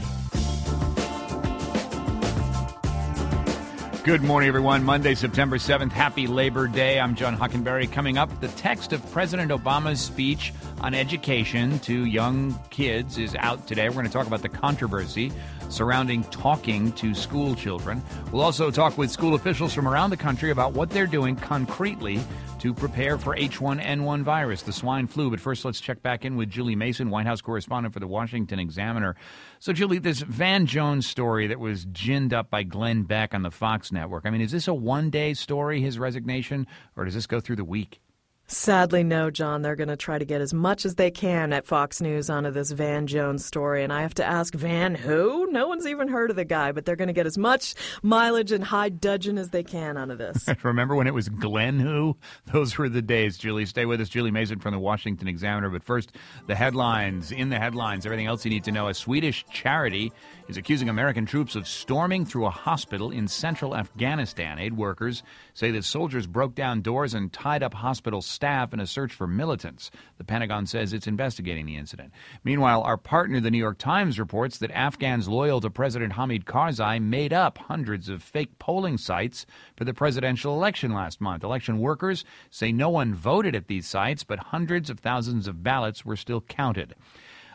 Good morning, everyone. Monday, September 7th. Happy Labor Day. I'm John Hockenberry. Coming up, the text of President Obama's speech on education to young kids is out today. We're going to talk about the controversy surrounding talking to school children. We'll also talk with school officials from around the country about what they're doing concretely to prepare for H1N1 virus, the swine flu. But first, let's check back in with Julie Mason, White House correspondent for the Washington Examiner. So, Julie, this Van Jones story that was ginned up by Glenn Beck on the Fox network, I mean, is this a one-day story, his resignation, or does this go through the week? Sadly, no, John. They're going to try to get as much as they can at Fox News onto this Van Jones story. And I have to ask, Van who? No one's even heard of the guy, but they're going to get as much mileage and high dudgeon as they can onto this. Remember when it was Glenn who? Those were the days, Julie. Stay with us. Julie Mason from the Washington Examiner. But first, the headlines. In the headlines, everything else you need to know. A Swedish charity is accusing American troops of storming through a hospital in central Afghanistan. Aid workers say that soldiers broke down doors and tied up hospital staff in a search for militants. The Pentagon says it's investigating the incident. Meanwhile, our partner, the New York Times, reports that Afghans loyal to President Hamid Karzai made up hundreds of fake polling sites for the presidential election last month. Election workers say no one voted at these sites, but hundreds of thousands of ballots were still counted.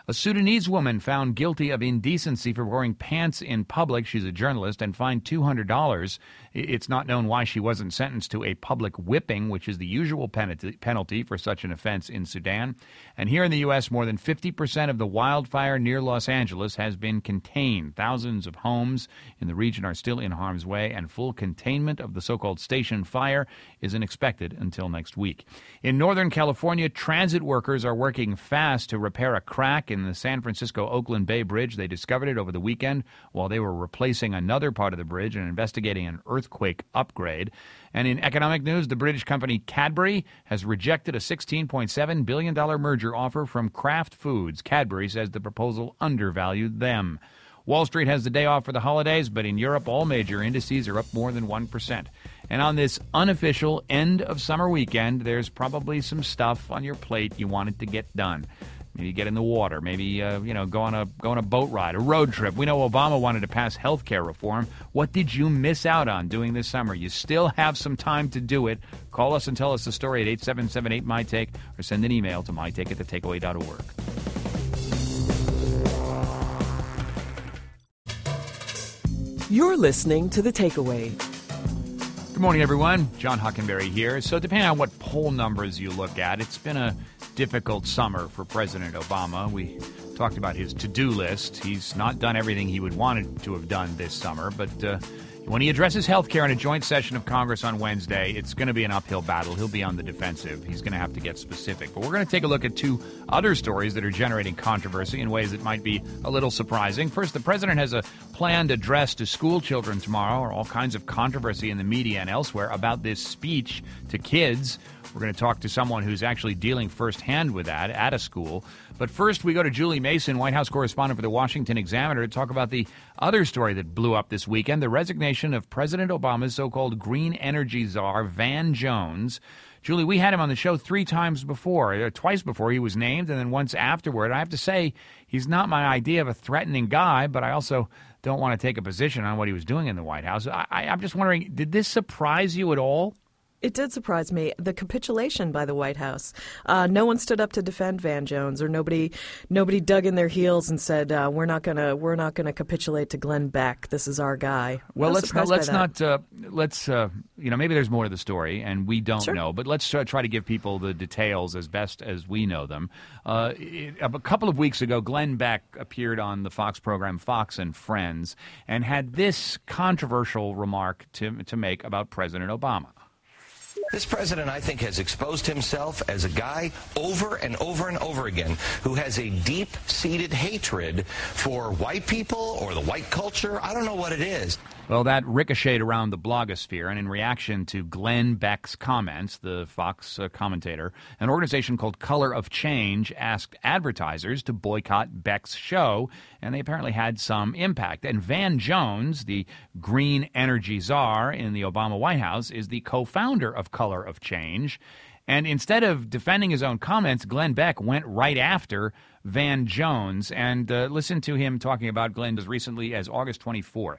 A Sudanese woman found guilty of indecency for wearing pants in public. She's a journalist and fined $200. It's not known why she wasn't sentenced to a public whipping, which is the usual penalty for such an offense in Sudan. And here in the U.S., more than 50% of the wildfire near Los Angeles has been contained. Thousands of homes in the region are still in harm's way, and full containment of the so-called station fire isn't expected until next week. In Northern California, transit workers are working fast to repair a crack in the San Francisco-Oakland Bay Bridge. They discovered it over the weekend while they were replacing another part of the bridge and investigating an earthquake upgrade. And in economic news, the British company Cadbury has rejected a $16.7 billion merger offer from Kraft Foods. Cadbury says the proposal undervalued them. Wall Street has the day off for the holidays, but in Europe, all major indices are up more than 1%. And on this unofficial end of summer weekend, there's probably some stuff on your plate you wanted to get done. Maybe get in the water. Maybe, go on a boat ride, a road trip. We know Obama wanted to pass health care reform. What did you miss out on doing this summer? You still have some time to do it. Call us and tell us the story at 877-8MyTake or send an email to mytake@thetakeaway.org. You're listening to The Takeaway. Good morning, everyone. John Hockenberry here. So depending on what poll numbers you look at, it's been a difficult summer for President Obama. We talked about his to-do list. He's not done everything he would want to have done this summer, but when he addresses health care in a joint session of Congress on Wednesday, it's going to be an uphill battle. He'll be on the defensive. He's going to have to get specific. But we're going to take a look at two other stories that are generating controversy in ways that might be a little surprising. First, the president has a planned address to school children tomorrow, or all kinds of controversy in the media and elsewhere about this speech to kids. We're going to talk to someone who's actually dealing firsthand with that at a school. But first, we go to Julie Mason, White House correspondent for the Washington Examiner, to talk about the other story that blew up this weekend, the resignation of President Obama's so-called green energy czar, Van Jones. Julie, we had him on the show twice before he was named, and then once afterward. I have to say, he's not my idea of a threatening guy, but I also don't want to take a position on what he was doing in the White House. I'm just wondering, did this surprise you at all? It did surprise me, the capitulation by the White House. No one stood up to defend Van Jones, or nobody dug in their heels and said we're not gonna capitulate to Glenn Beck. This is our guy. Well, let's maybe there's more to the story, and we don't know, but let's try to give people the details as best as we know them. A couple of weeks ago, Glenn Beck appeared on the Fox program Fox and Friends and had this controversial remark to make about President Obama. This president, I think, has exposed himself as a guy over and over and over again who has a deep-seated hatred for white people or the white culture. I don't know what it is. Well, that ricocheted around the blogosphere, and in reaction to Glenn Beck's comments, the Fox commentator, an organization called Color of Change asked advertisers to boycott Beck's show, and they apparently had some impact. And Van Jones, the green energy czar in the Obama White House, is the co-founder of Color of Change. And instead of defending his own comments, Glenn Beck went right after Van Jones. And listen to him talking about Glenn as recently as August 24th.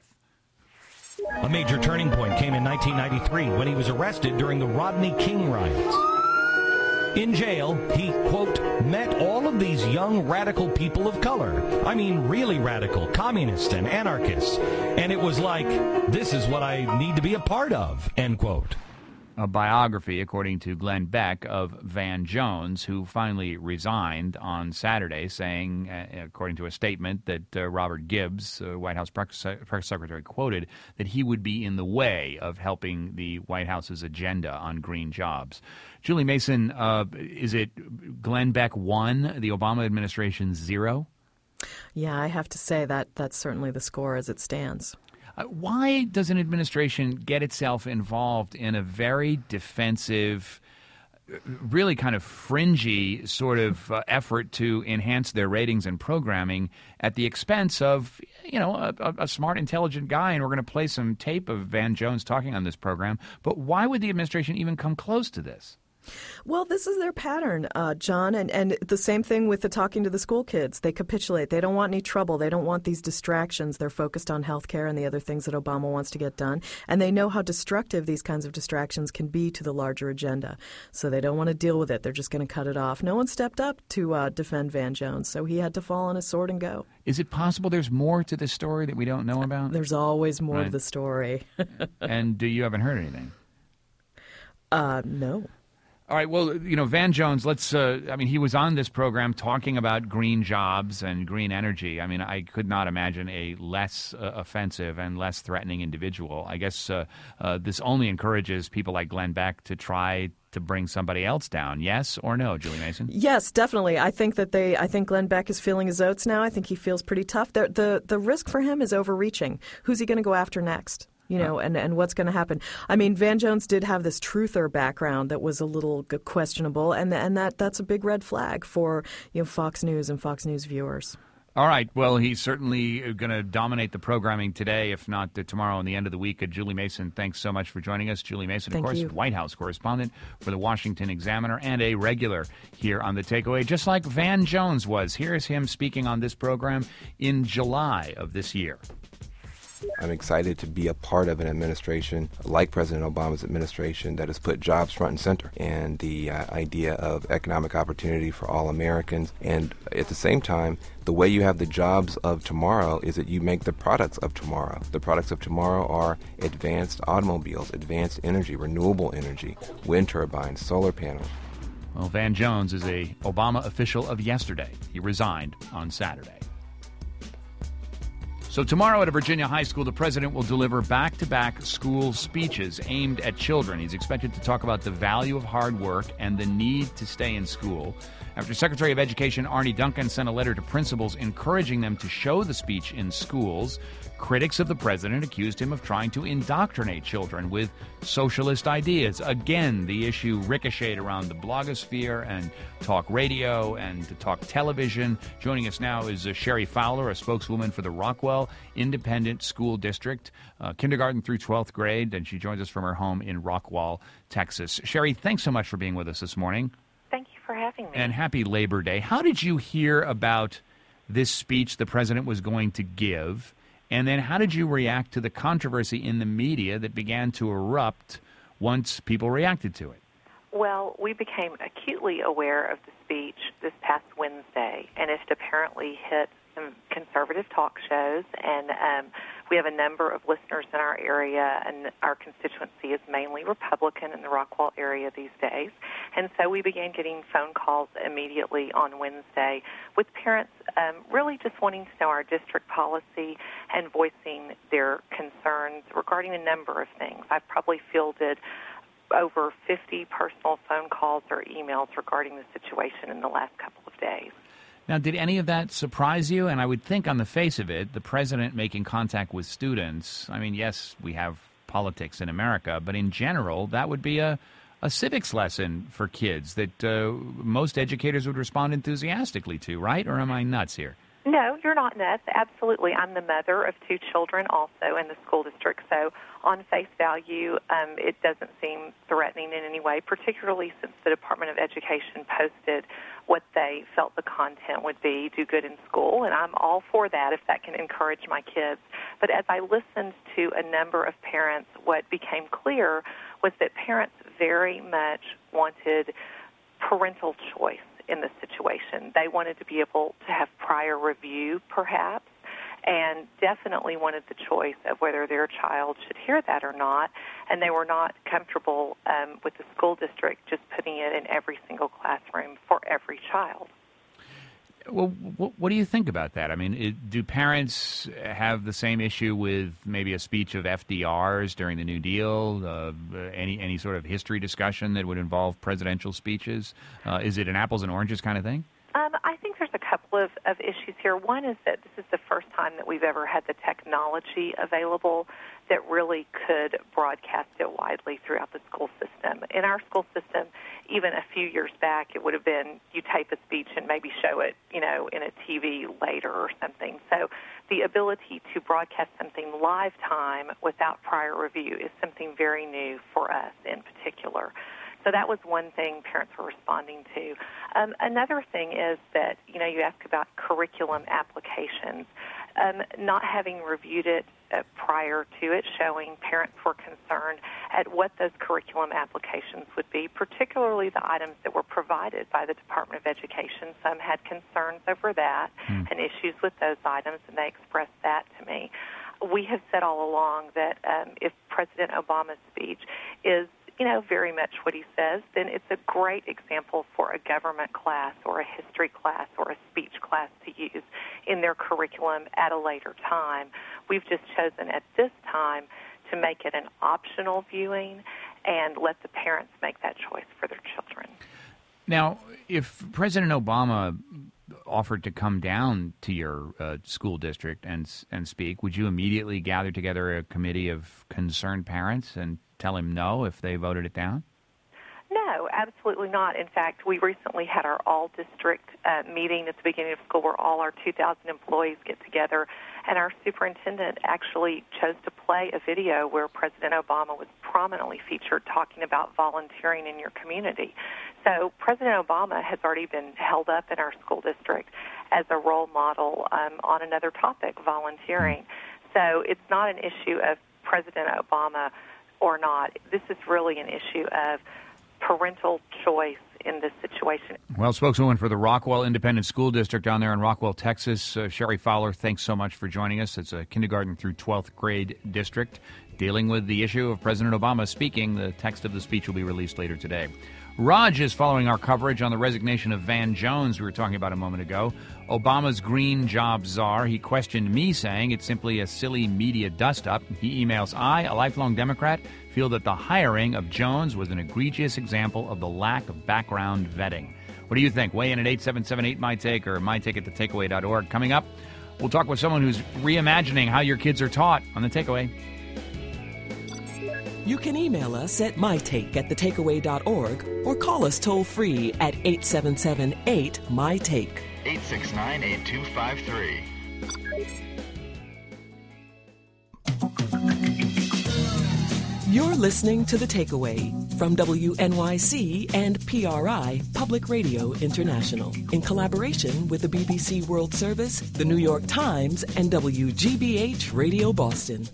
A major turning point came in 1993 when he was arrested during the Rodney King riots. In jail, he, quote, met all of these young radical people of color. I mean, really radical, communists and anarchists. And it was like, this is what I need to be a part of, end quote. A biography, according to Glenn Beck, of Van Jones, who finally resigned on Saturday, saying, according to a statement that Robert Gibbs, White House press secretary, quoted, that he would be in the way of helping the White House's agenda on green jobs. Julie Mason, is it Glenn Beck 1, the Obama administration 0? Yeah, I have to say that's certainly the score as it stands. Why does an administration get itself involved in a very defensive, really kind of fringy sort of effort to enhance their ratings and programming at the expense of, a smart, intelligent guy? And we're going to play some tape of Van Jones talking on this program. But why would the administration even come close to this? Well, this is their pattern, John, and the same thing with the talking to the school kids. They capitulate. They don't want any trouble. They don't want these distractions. They're focused on health care and the other things that Obama wants to get done, and they know how destructive these kinds of distractions can be to the larger agenda. So they don't want to deal with it. They're just going to cut it off. No one stepped up to defend Van Jones, so he had to fall on his sword and go. Is it possible there's more to this story that we don't know about? There's always more to the story. And you haven't heard anything? No. All right, well, Van Jones, he was on this program talking about green jobs and green energy. I mean, I could not imagine a less offensive and less threatening individual. I guess this only encourages people like Glenn Beck to try to bring somebody else down. Yes or no, Julie Mason? Yes, definitely. I think Glenn Beck is feeling his oats now. I think he feels pretty tough. The risk for him is overreaching. Who's he going to go after next? And what's going to happen. I mean, Van Jones did have this truther background that was a little questionable, and that's a big red flag for Fox News and Fox News viewers. All right. Well, he's certainly going to dominate the programming today, if not tomorrow and the end of the week. Julie Mason, thanks so much for joining us. Julie Mason, of course, White House correspondent for the Washington Examiner and a regular here on The Takeaway, just like Van Jones was. Here's him speaking on this program in July of this year. I'm excited to be a part of an administration like President Obama's administration that has put jobs front and center and the idea of economic opportunity for all Americans. And at the same time, the way you have the jobs of tomorrow is that you make the products of tomorrow. The products of tomorrow are advanced automobiles, advanced energy, renewable energy, wind turbines, solar panels. Well, Van Jones is a Obama official of yesterday. He resigned on Saturday. So tomorrow at a Virginia high school, the president will deliver back-to-back school speeches aimed at children. He's expected to talk about the value of hard work and the need to stay in school. After Secretary of Education Arne Duncan sent a letter to principals encouraging them to show the speech in schools, critics of the president accused him of trying to indoctrinate children with socialist ideas. Again, the issue ricocheted around the blogosphere and talk radio and talk television. Joining us now is Sherry Fowler, a spokeswoman for the Rockwell Independent School District, kindergarten through 12th grade, and she joins us from her home in Rockwall, Texas. Sherry, thanks so much for being with us this morning. Thank you for having me. And happy Labor Day. How did you hear about this speech the president was going to give? And then how did you react to the controversy in the media that began to erupt once people reacted to it? Well, we became acutely aware of the speech this past Wednesday, and it apparently hit some conservative talk shows, and we have a number of listeners in our area, and our constituency is mainly Republican in the Rockwall area these days. And so we began getting phone calls immediately on Wednesday with parents really just wanting to know our district policy and voicing their concerns regarding a number of things. I've probably fielded over 50 personal phone calls or emails regarding the situation in the last couple of days. Now, did any of that surprise you? And I would think on the face of it, the president making contact with students, I mean, yes, we have politics in America, but in general, that would be a civics lesson for kids that most educators would respond enthusiastically to, right? Or am I nuts here? No, you're not nuts. Absolutely. I'm the mother of 2 children also in the school district, so on face value, it doesn't seem threatening in any way, particularly since the Department of Education posted what they felt the content would be, do good in school, and I'm all for that if that can encourage my kids. But as I listened to a number of parents, what became clear was that parents very much wanted parental choice in the situation. They wanted to be able to have prior review, perhaps, and definitely wanted the choice of whether their child should hear that or not, and they were not comfortable with the school district just putting it in every single classroom for every child. Well, what do you think about that? I mean, do parents have the same issue with maybe a speech of FDR's during the New Deal, any sort of history discussion that would involve presidential speeches? Is it an apples and oranges kind of thing? I think there's a couple of issues here. One is that this is the first time that we've ever had the technology available that really could broadcast it widely throughout the school system. In our school system, even a few years back, it would have been you tape a speech and maybe show it, in a TV later or something. So the ability to broadcast something live time without prior review is something very new for us in particular. So that was one thing parents were responding to. Another thing is that, you ask about curriculum applications. Not having reviewed it prior to it showing, parents were concerned at what those curriculum applications would be, particularly the items that were provided by the Department of Education. Some had concerns over that and issues with those items, and they expressed that to me. We have said all along that if President Obama's speech is very much what he says, then it's a great example for a government class or a history class or a speech class to use in their curriculum at a later time. We've just chosen at this time to make it an optional viewing and let the parents make that choice for their children. Now, if President Obama offered to come down to your school district and speak, would you immediately gather together a committee of concerned parents and tell him no if they voted it down? No, absolutely not. In fact, we recently had our all-district meeting at the beginning of school where all our 2,000 employees get together, and our superintendent actually chose to play a video where President Obama was prominently featured talking about volunteering in your community. So President Obama has already been held up in our school district as a role model on another topic, volunteering. So it's not an issue of President Obama or not. This is really an issue of parental choice in this situation. Well, spokeswoman for the Rockwell Independent School District down there in Rockwell, Texas, Sherry Fowler, thanks so much for joining us. It's a kindergarten through 12th grade district dealing with the issue of President Obama speaking. The text of the speech will be released later today. Raj is following our coverage on the resignation of Van Jones we were talking about a moment ago, Obama's green job czar. He questioned me, saying it's simply a silly media dust-up. He emails, I, a lifelong Democrat, feel that the hiring of Jones was an egregious example of the lack of background vetting. What do you think? Weigh in at 877-8MyTake or mytake@thetakeaway.org. Coming up, we'll talk with someone who's reimagining how your kids are taught on The Takeaway. You can email us at mytake@thetakeaway.org or call us toll-free at 877-8MyTake. 869-8253. You're listening to The Takeaway from WNYC and PRI Public Radio International in collaboration with the BBC World Service, the New York Times, and WGBH Radio Boston.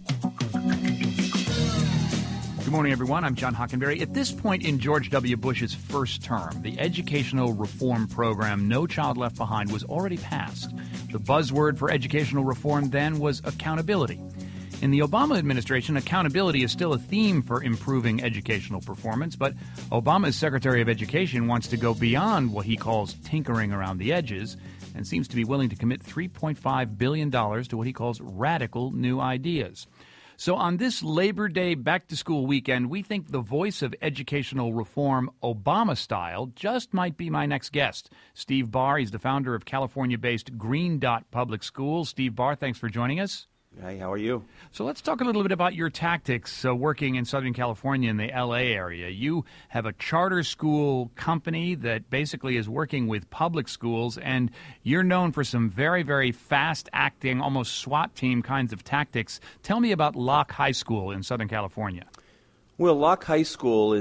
Good morning, everyone. I'm John Hockenberry. At this point in George W. Bush's first term, the educational reform program No Child Left Behind was already passed. The buzzword for educational reform then was accountability. In the Obama administration, accountability is still a theme for improving educational performance, but Obama's Secretary of Education wants to go beyond what he calls tinkering around the edges and seems to be willing to commit $3.5 billion to what he calls radical new ideas. So on this Labor Day back-to-school weekend, we think the voice of educational reform, Obama style, just might be my next guest. Steve Barr, he's the founder of California-based Green Dot Public Schools. Steve Barr, thanks for joining us. Hey, how are you? So let's talk a little bit about your tactics working in Southern California in the L.A. area. You have a charter school company that basically is working with public schools, and you're known for some very, very fast-acting, almost SWAT team kinds of tactics. Tell me about Locke High School in Southern California. Well, Locke High School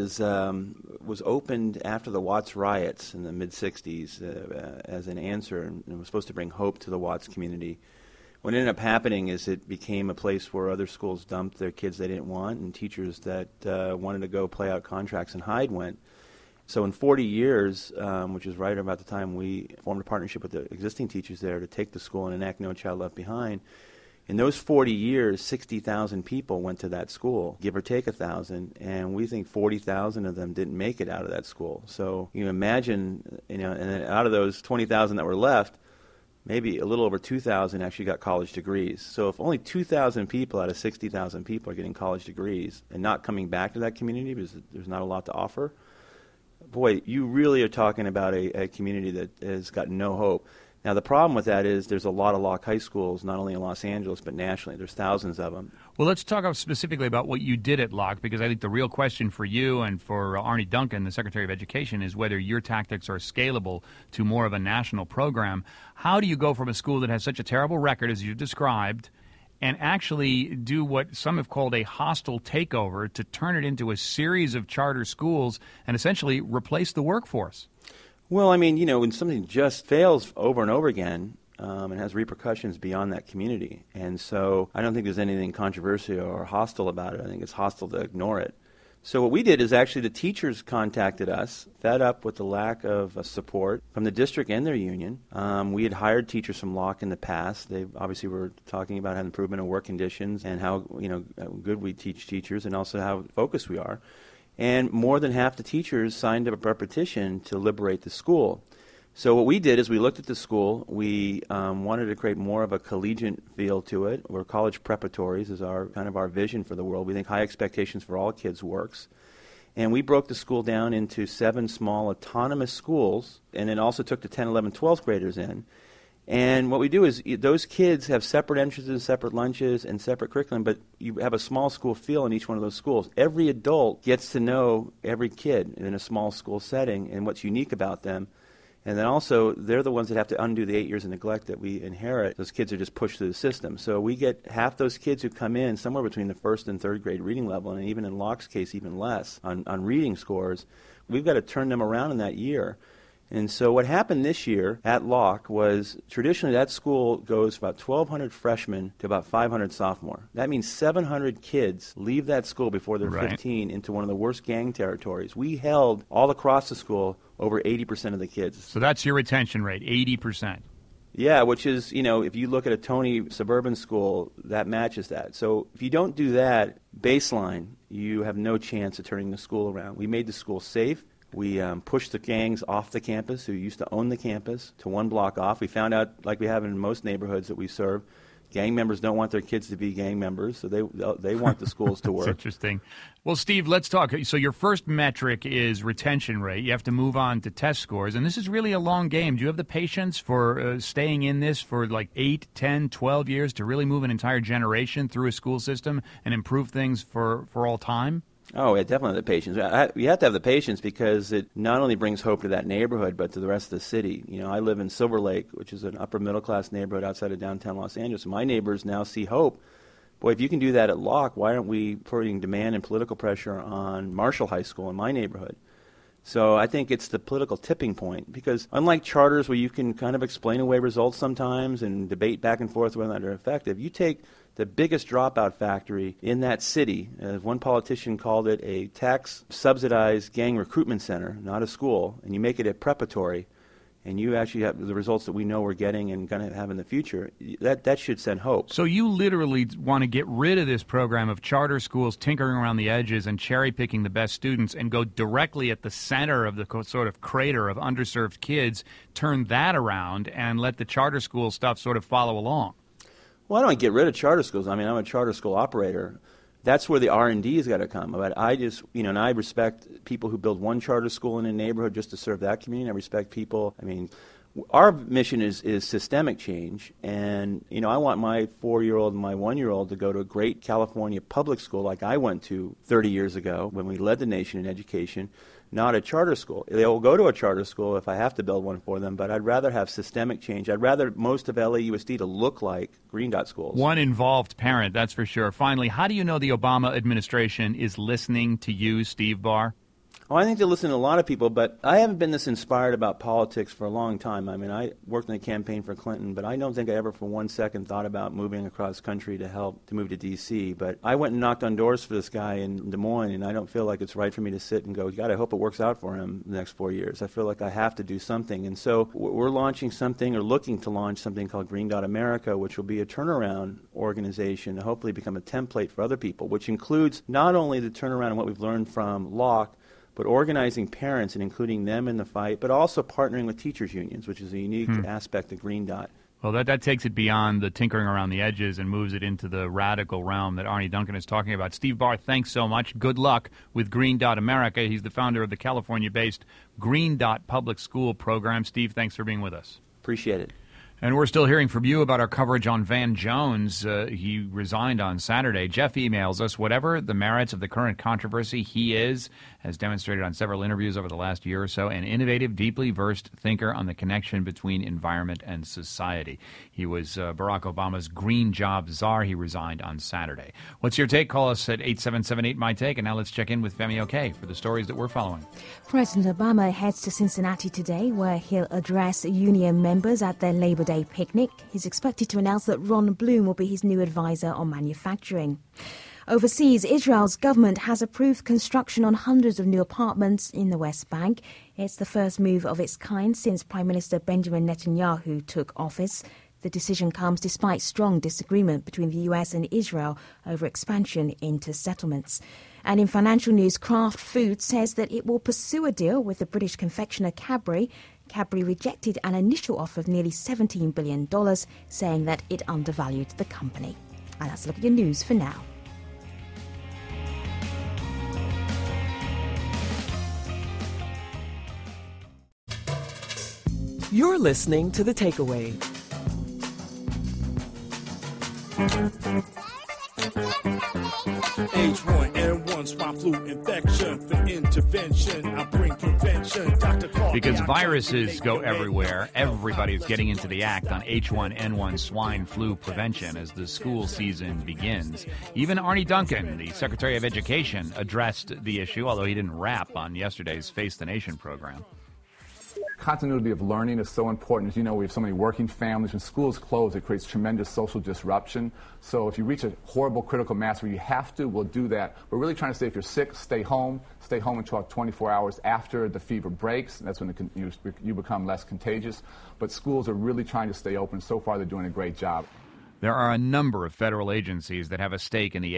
was opened after the Watts riots in the mid-'60s as an answer, and it was supposed to bring hope to the Watts community. What ended up happening is it became a place where other schools dumped their kids they didn't want, and teachers that wanted to go play out contracts and hide went. So in 40 years, which is right about the time we formed a partnership with the existing teachers there to take the school and enact No Child Left Behind, in those 40 years, 60,000 people went to that school, give or take 1,000, and we think 40,000 of them didn't make it out of that school. So you imagine, and out of those 20,000 that were left, maybe a little over 2,000 actually got college degrees. So if only 2,000 people out of 60,000 people are getting college degrees and not coming back to that community because there's not a lot to offer, boy, you really are talking about a community that has got no hope. Now, the problem with that is there's a lot of Locke High Schools, not only in Los Angeles, but nationally. There's thousands of them. Well, let's talk specifically about what you did at Locke, because I think the real question for you and for Arne Duncan, the Secretary of Education, is whether your tactics are scalable to more of a national program. How do you go from a school that has such a terrible record, as you described, and actually do what some have called a hostile takeover to turn it into a series of charter schools and essentially replace the workforce. Well, I mean, when something just fails over and over again, it has repercussions beyond that community. And so I don't think there's anything controversial or hostile about it. I think it's hostile to ignore it. So what we did is actually the teachers contacted us, fed up with the lack of support from the district and their union. We had hired teachers from Locke in the past. They obviously were talking about how improvement of work conditions and how good we teach teachers and also how focused we are. And more than half the teachers signed up a petition to liberate the school. So what we did is we looked at the school. We wanted to create more of a collegiate feel to it. We're college preparatories is our vision for the world. We think high expectations for all kids works. And we broke the school down into 7 small autonomous schools and then also took the 10, 11, 12th graders in. And what we do is those kids have separate entrances, separate lunches, and separate curriculum, but you have a small school feel in each one of those schools. Every adult gets to know every kid in a small school setting and what's unique about them. And then also, they're the ones that have to undo the 8 years of neglect that we inherit. Those kids are just pushed through the system. So we get half those kids who come in somewhere between the 1st and 3rd grade reading level, and even in Locke's case, even less on reading scores. We've got to turn them around in that year. And so what happened this year at Locke was traditionally that school goes about 1,200 freshmen to about 500 sophomore. That means 700 kids leave that school before they're 15 into one of the worst gang territories. We held all across the school over 80% of the kids. So that's your retention rate, 80%. Yeah, which is, if you look at a Tony suburban school, that matches that. So if you don't do that baseline, you have no chance of turning the school around. We made the school safe. We pushed the gangs off the campus who used to own the campus to one block off. We found out, like we have in most neighborhoods that we serve, gang members don't want their kids to be gang members, so they want the schools to work. That's interesting. Well, Steve, let's talk. So your first metric is retention rate. You have to move on to test scores, and this is really a long game. Do you have the patience for staying in this for like 8, 10, 12 years to really move an entire generation through a school system and improve things for all time? Oh, yeah, definitely the patience. You have to have the patience because it not only brings hope to that neighborhood, but to the rest of the city. I live in Silver Lake, which is an upper middle class neighborhood outside of downtown Los Angeles. My neighbors now see hope. Boy, if you can do that at Locke, why aren't we putting demand and political pressure on Marshall High School in my neighborhood? So I think it's the political tipping point because unlike charters where you can kind of explain away results sometimes and debate back and forth whether they're effective, you take the biggest dropout factory in that city, as one politician called it, a tax-subsidized gang recruitment center, not a school, and you make it a preparatory, and you actually have the results that we know we're getting and going to have in the future, that should send hope. So you literally want to get rid of this program of charter schools tinkering around the edges and cherry-picking the best students and go directly at the center of the sort of crater of underserved kids, turn that around, and let the charter school stuff sort of follow along. Well, I don't get rid of charter schools. I mean, I'm a charter school operator. That's where the R&D has got to come. But I just, and I respect people who build one charter school in a neighborhood just to serve that community. I respect people. I mean, our mission is systemic change. And, I want my 4-year-old and my 1-year-old to go to a great California public school like I went to 30 years ago when we led the nation in education, not a charter school. They will go to a charter school if I have to build one for them, but I'd rather have systemic change. I'd rather most of LAUSD to look like Green Dot schools. One involved parent, that's for sure. Finally, how do you know the Obama administration is listening to you, Steve Barr? Oh, I think they listen to a lot of people, but I haven't been this inspired about politics for a long time. I mean, I worked in the campaign for Clinton, but I don't think I ever for 1 second thought about moving across country to move to D.C. But I went and knocked on doors for this guy in Des Moines, and I don't feel like it's right for me to sit and go, God, I hope it works out for him the next 4 years. I feel like I have to do something. And so we're launching something or looking to launch something called Green Dot America, which will be a turnaround organization to hopefully become a template for other people, which includes not only the turnaround and what we've learned from Locke, but organizing parents and including them in the fight, but also partnering with teachers' unions, which is a unique aspect of Green Dot. Well, that takes it beyond the tinkering around the edges and moves it into the radical realm that Arne Duncan is talking about. Steve Barr, thanks so much. Good luck with Green Dot America. He's the founder of the California-based Green Dot Public School Program. Steve, thanks for being with us. Appreciate it. And we're still hearing from you about our coverage on Van Jones. He resigned on Saturday. Jeff emails us, whatever the merits of the current controversy, he is, has demonstrated on several interviews over the last year or so, an innovative, deeply versed thinker on the connection between environment and society. He was Barack Obama's green job czar. He resigned on Saturday. What's your take? Call us at 877-8-MY-TAKE. And now let's check in with Femi Oke for the stories that we're following. President Obama heads to Cincinnati today, where he'll address union members at their Labor Day picnic. He's expected to announce that Ron Bloom will be his new advisor on manufacturing. Overseas, Israel's government has approved construction on hundreds of new apartments in the West Bank. It's the first move of its kind since Prime Minister Benjamin Netanyahu took office. The decision comes despite strong disagreement between the US and Israel over expansion into settlements. And in financial news, Kraft Foods says that it will pursue a deal with the British confectioner Cadbury. Cadbury rejected an initial offer of nearly $17 billion, saying that it undervalued the company. And that's a look at your news for now. You're listening to The Takeaway. H1N1 swine flu infection for intervention. I bring prevention. Dr. Clark, because viruses go everywhere, everybody's getting into the act on H1N1 swine flu prevention as the school season begins. Even Arnie Duncan, the Secretary of Education, addressed the issue, although he didn't rap on yesterday's Face the Nation program. Continuity of learning is so important. As you know, we have so many working families. When schools close, it creates tremendous social disruption. So if you reach a horrible critical mass where you have to, we'll do that. We're really trying to say if you're sick, stay home. Stay home until 24 hours after the fever breaks. That's when you become less contagious. But schools are really trying to stay open. So far, they're doing a great job. There are a number of federal agencies that have a stake in the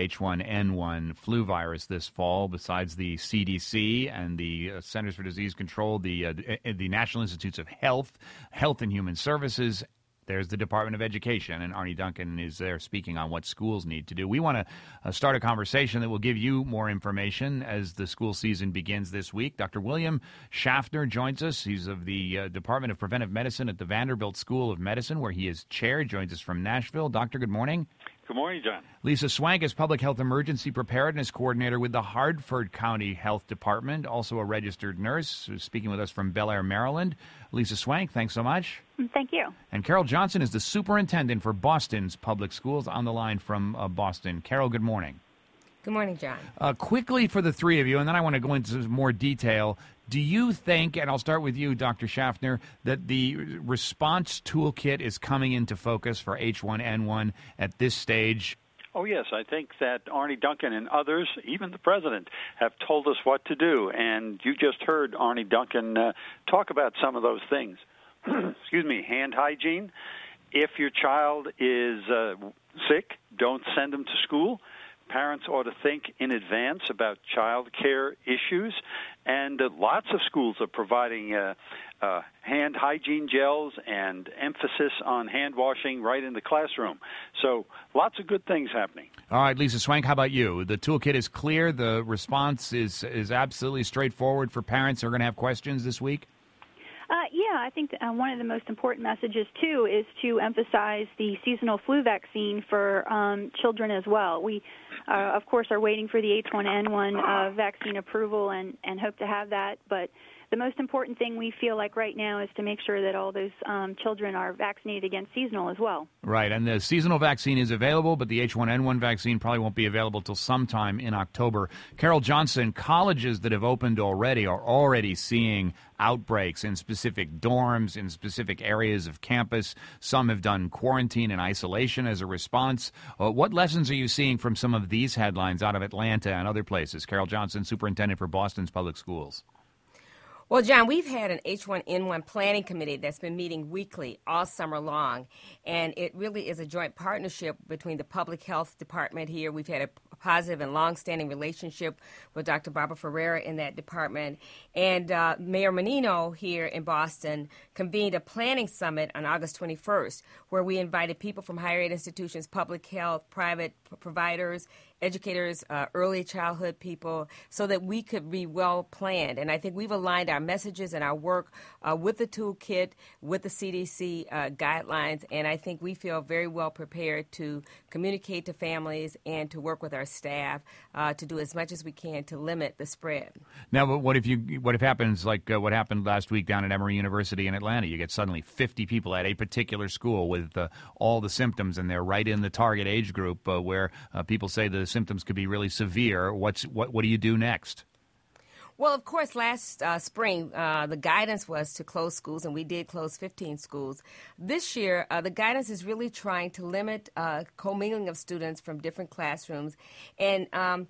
H1N1 flu virus this fall, besides the CDC and the Centers for Disease Control, the National Institutes of Health, Health and Human Services. There's the Department of Education, and Arnie Duncan is there speaking on what schools need to do. We want to start a conversation that will give you more information as the school season begins this week. Dr. William Schaffner joins us. He's of the Department of Preventive Medicine at the Vanderbilt School of Medicine, where he is chair. Joins us from Nashville. Doctor, good morning. Good morning, John. Lisa Swank is Public Health Emergency Preparedness Coordinator with the Hartford County Health Department, also a registered nurse, who's speaking with us from Bel Air, Maryland. Lisa Swank, thanks so much. Thank you. And Carol Johnson is the superintendent for Boston's public schools, on the line from Boston. Carol, good morning. Good morning, John. Quickly for the three of you, and then I want to go into more detail. Do you think, and I'll start with you, Dr. Schaffner, that the response toolkit is coming into focus for H1N1 at this stage? Oh, yes. I think that Arnie Duncan and others, even the president, have told us what to do. And you just heard Arnie Duncan talk about some of those things. Excuse me, hand hygiene. If your child is sick, don't send them to school. Parents ought to think in advance about child care issues. And lots of schools are providing hand hygiene gels and emphasis on hand washing right in the classroom. So lots of good things happening. All right, Lisa Swank, how about you? The toolkit is clear. The response is absolutely straightforward for parents who are going to have questions this week? Yeah, I think one of the most important messages, too, is to emphasize the seasonal flu vaccine for children as well. We, of course, are waiting for the H1N1 vaccine approval and hope to have that, but the most important thing we feel like right now is to make sure that all those children are vaccinated against seasonal as well. Right, and the seasonal vaccine is available, but the H1N1 vaccine probably won't be available till sometime in October. Carol Johnson, colleges that have opened already are already seeing outbreaks in specific dorms, in specific areas of campus. Some have done quarantine and isolation as a response. What lessons are you seeing from some of these headlines out of Atlanta and other places? Carol Johnson, superintendent for Boston's public schools. Well, John, we've had an H1N1 planning committee that's been meeting weekly all summer long, and it really is a joint partnership between the public health department here. We've had a positive and long-standing relationship with Dr. Barbara Ferreira in that department, and Mayor Menino here in Boston convened a planning summit on August 21st, where we invited people from higher ed institutions, public health, private providers, educators, early childhood people, so that we could be well planned. And I think we've aligned our messages and our work with the toolkit, with the CDC guidelines, and I think we feel very well prepared to communicate to families and to work with our staff to do as much as we can to limit the spread. Now, but what if happens like what happened last week down at Emory University in Atlanta? You get suddenly 50 people at a particular school with all the symptoms, and they're right in the target age group where people say the symptoms could be really severe. What do you do next? Well, of course, last spring, the guidance was to close schools, and we did close 15 schools. This year, the guidance is really trying to limit commingling of students from different classrooms and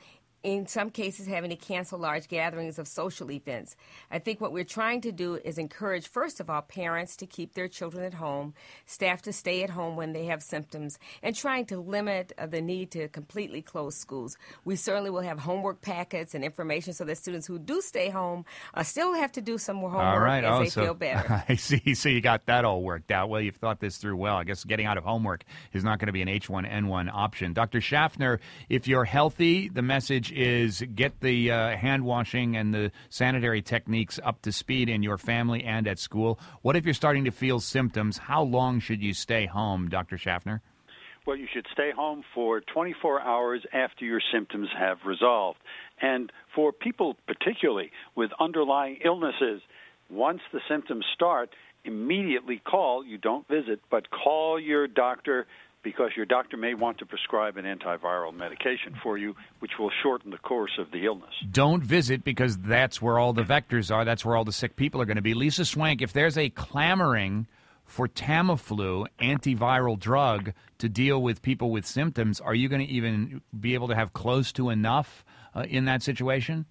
in some cases having to cancel large gatherings of social events. I think what we're trying to do is encourage, first of all, parents to keep their children at home, staff to stay at home when they have symptoms, and trying to limit the need to completely close schools. We certainly will have homework packets and information so that students who do stay home still have to do some more homework as they feel better. I see. So you got that all worked out. Well, you've thought this through well. I guess getting out of homework is not going to be an H1N1 option. Dr. Schaffner, if you're healthy, the message is get the hand washing and the sanitary techniques up to speed in your family and at school. What if you're starting to feel symptoms? How long should you stay home, Dr. Schaffner? Well, you should stay home for 24 hours after your symptoms have resolved. And for people particularly with underlying illnesses, once the symptoms start, immediately call. You don't visit, but call your doctor, because your doctor may want to prescribe an antiviral medication for you, which will shorten the course of the illness. Don't visit, because that's where all the vectors are. That's where all the sick people are going to be. Lisa Swank, if there's a clamoring for Tamiflu, antiviral drug, to deal with people with symptoms, are you going to even be able to have close to enough in that situation?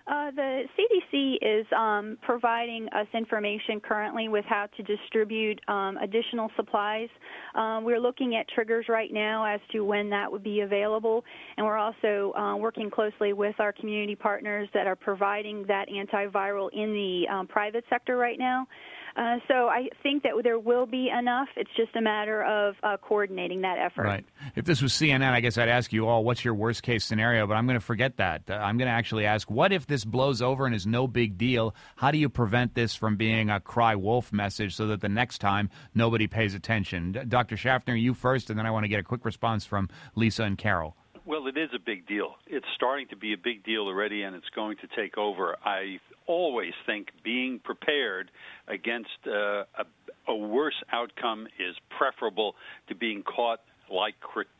The CDC is providing us information currently with how to distribute additional supplies. We're looking at triggers right now as to when that would be available, and we're also working closely with our community partners that are providing that antiviral in the private sector right now. So I think that there will be enough. It's just a matter of coordinating that effort. Right. If this was CNN, I guess I'd ask you all, what's your worst-case scenario? But I'm going to forget that. I'm going to actually ask, what if this blows over and is no big deal? How do you prevent this from being a cry wolf message so that the next time nobody pays attention? Dr. Schaffner, you first, and then I want to get a quick response from Lisa and Carol. Well, it is a big deal. It's starting to be a big deal already, and it's going to take over. I always think being prepared against a worse outcome is preferable to being caught like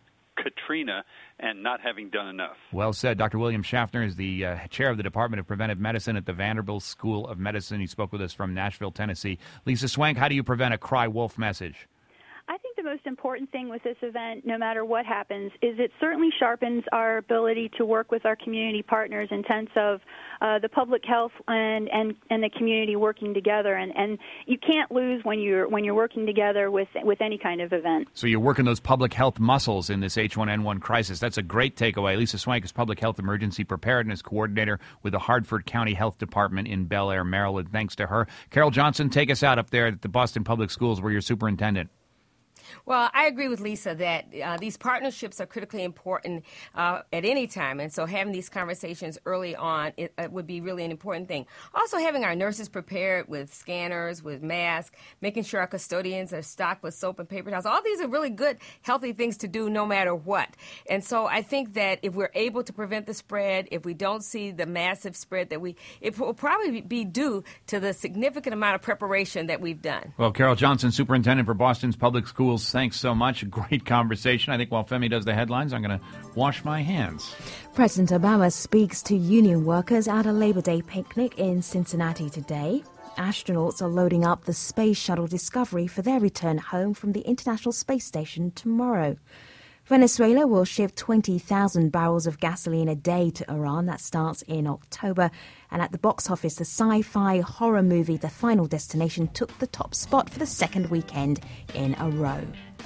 Katrina and not having done enough. Well said. Dr. William Schaffner is the chair of the Department of Preventive Medicine at the Vanderbilt School of Medicine. He spoke with us from Nashville, Tennessee. Lisa Swank, how do you prevent a cry wolf message? I think the most important thing with this event, no matter what happens, is it certainly sharpens our ability to work with our community partners in terms of the public health and the community working together. And you can't lose when you're working together with any kind of event. So you're working those public health muscles in this H1N1 crisis. That's a great takeaway. Lisa Swank is Public Health Emergency Preparedness Coordinator with the Hartford County Health Department in Bel Air, Maryland. Thanks to her. Carol Johnson, take us out up there at the Boston Public Schools where you're superintendent. Well, I agree with Lisa that these partnerships are critically important at any time, and so having these conversations early on it would be really an important thing. Also, having our nurses prepared with scanners, with masks, making sure our custodians are stocked with soap and paper towels. All these are really good, healthy things to do no matter what. And so I think that if we're able to prevent the spread, if we don't see the massive spread it will probably be due to the significant amount of preparation that we've done. Well, Carol Johnson, Superintendent for Boston's Public Schools, thanks so much. Great conversation. I think while Femi does the headlines, I'm going to wash my hands. President Obama speaks to union workers at a Labor Day picnic in Cincinnati today. Astronauts are loading up the Space Shuttle Discovery for their return home from the International Space Station tomorrow. Venezuela will ship 20,000 barrels of gasoline a day to Iran. That starts in October. And at the box office, the sci-fi horror movie The Final Destination took the top spot for the second weekend in a row.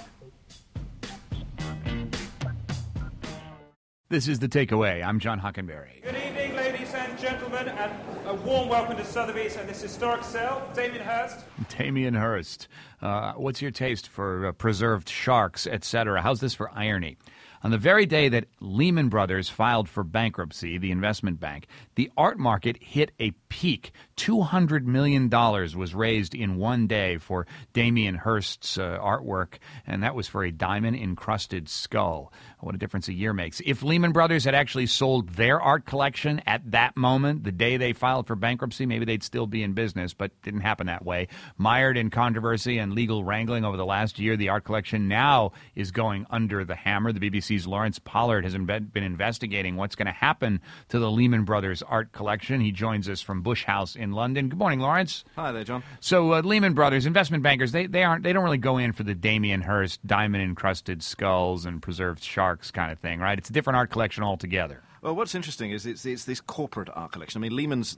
This is The Takeaway. I'm John Hockenberry. Good evening, ladies and gentlemen, and a warm welcome to Sotheby's and this historic sale. Damien Hirst. Damien Hirst. What's your taste for preserved sharks, etc.? How's this for irony? On the very day that Lehman Brothers filed for bankruptcy, the investment bank, the art market hit a peak. $200 million was raised in one day for Damien Hirst's artwork, and that was for a diamond-encrusted skull. What a difference a year makes. If Lehman Brothers had actually sold their art collection at that moment, the day they filed for bankruptcy, maybe they'd still be in business, but it didn't happen that way. Mired in controversy and legal wrangling over the last year, the art collection now is going under the hammer. The BBC's Lawrence Pollard has been investigating what's going to happen to the Lehman Brothers art collection. He joins us from Bush House in London. Good morning, Lawrence. Hi there, John. So Lehman Brothers, investment bankers, they don't really go in for the Damien Hirst diamond-encrusted skulls and preserved sharks kind of thing, right? It's a different art collection altogether. Well, what's interesting is it's this corporate art collection. I mean, Lehman's,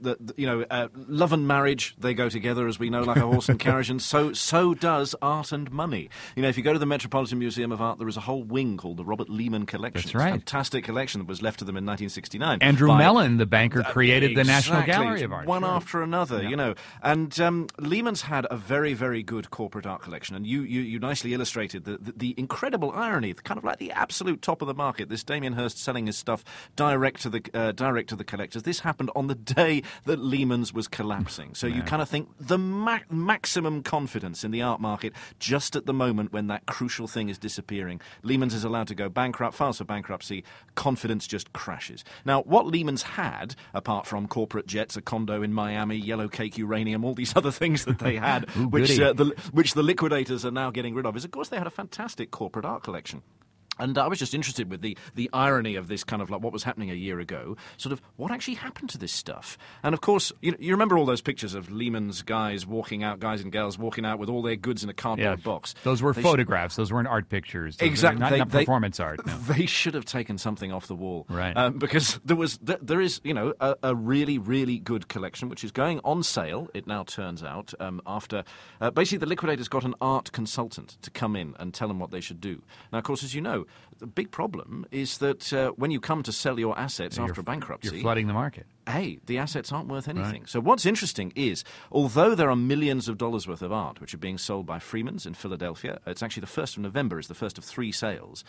love and marriage, they go together, as we know, like a horse and carriage, and so does art and money. You know, if you go to the Metropolitan Museum of Art, there is a whole wing called the Robert Lehman Collection. That's right. It's a fantastic collection that was left to them in 1969. Andrew Mellon, the banker, created the National Gallery of Art. One after another, you know. And Lehman's had a very, very good corporate art collection, and you nicely illustrated the incredible irony, kind of like the absolute top of the market, this Damien Hirst selling his stuff direct to the collectors. This happened on the day that Lehman's was collapsing. So you kind of think the maximum confidence in the art market just at the moment when that crucial thing is disappearing. Lehman's is allowed to go bankrupt, files for bankruptcy, confidence just crashes. Now, what Lehman's had, apart from corporate jets, a condo in Miami, yellow cake uranium, all these other things that they had, which the liquidators are now getting rid of, is, of course, they had a fantastic corporate art collection. And I was just interested with the irony of this, kind of like what was happening a year ago, sort of what actually happened to this stuff. And of course, you remember all those pictures of Lehman's guys and girls walking out with all their goods in a cardboard box. Those were photographs. Those weren't art pictures. Exactly. Not performance art. No. They should have taken something off the wall. Right. Because there is a really, really good collection which is going on sale, it now turns out, after basically the liquidators got an art consultant to come in and tell them what they should do. Now, of course, as you know, the big problem is that when you come to sell your assets after a bankruptcy, you're flooding the market. The assets aren't worth anything. Right. So what's interesting is, although there are millions of dollars worth of art which are being sold by Freeman's in Philadelphia, it's actually the 1st of November is the first of 3 sales,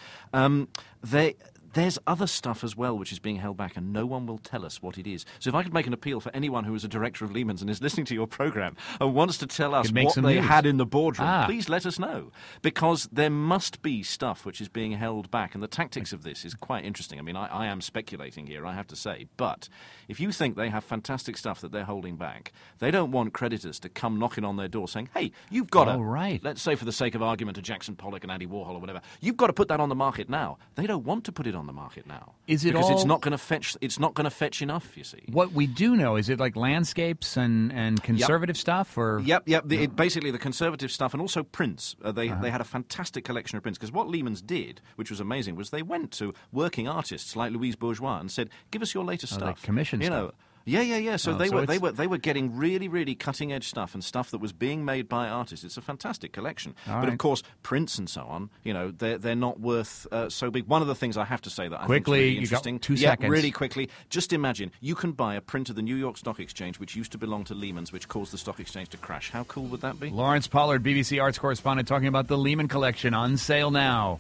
there's other stuff as well which is being held back, and no one will tell us what it is. So if I could make an appeal for anyone who is a director of Lehman's and is listening to your program and wants to tell us what they had in the boardroom, please let us know. Because there must be stuff which is being held back, and the tactics of this is quite interesting. I mean, I am speculating here, I have to say, but if you think they have fantastic stuff that they're holding back, they don't want creditors to come knocking on their door saying, hey, you've got to, let's say for the sake of argument, a Jackson Pollock and Andy Warhol or whatever, you've got to put that on the market now. They don't want to put it on the market now. Because it's not going to fetch enough, you see. What we do know, is it like landscapes and conservative stuff? Or Yep. Basically the conservative stuff, and also prints. They had a fantastic collection of prints, because what Lehman's did, which was amazing, was they went to working artists like Louise Bourgeois and said, give us your latest stuff. Like commission stuff. Yeah. So they were getting really, really cutting edge stuff, and stuff that was being made by artists. It's a fantastic collection. But of course, prints and so on, they're not worth so big. One of the things I have to say that I think is really interesting. You got 2 seconds. Really quickly. Just imagine you can buy a print of the New York Stock Exchange, which used to belong to Lehman's, which caused the stock exchange to crash. How cool would that be? Lawrence Pollard, BBC arts correspondent, talking about the Lehman collection on sale now.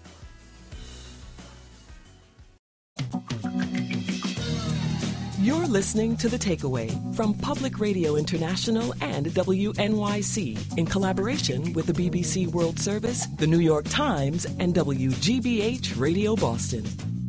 You're listening to The Takeaway from Public Radio International and WNYC in collaboration with the BBC World Service, the New York Times, and WGBH Radio Boston.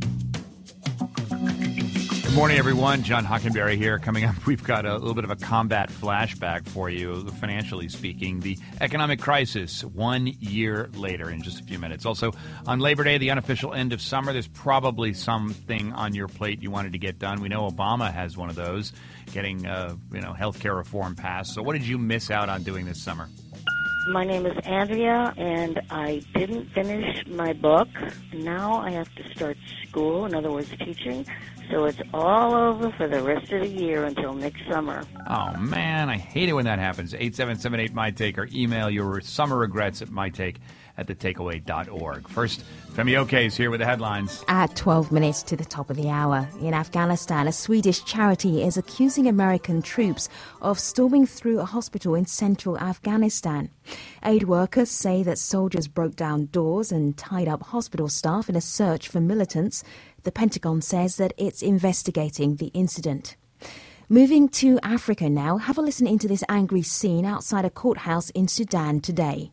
Good morning, everyone. John Hockenberry here. Coming up, we've got a little bit of a combat flashback for you, financially speaking. The economic crisis 1 year later in just a few minutes. Also, on Labor Day, the unofficial end of summer, there's probably something on your plate you wanted to get done. We know Obama has one of those, getting health care reform passed. So what did you miss out on doing this summer? My name is Andrea, and I didn't finish my book. Now I have to start school, in other words, teaching. So it's all over for the rest of the year until next summer. Oh, man, I hate it when that happens. 877-8MyTake, or email your summer regrets at mytake at thetakeaway.org. First, Femi Oke is here with the headlines. At 12 minutes to the top of the hour, in Afghanistan, a Swedish charity is accusing American troops of storming through a hospital in central Afghanistan. Aid workers say that soldiers broke down doors and tied up hospital staff in a search for militants. The Pentagon says that it's investigating the incident. Moving to Africa now, have a listen into this angry scene outside a courthouse in Sudan today.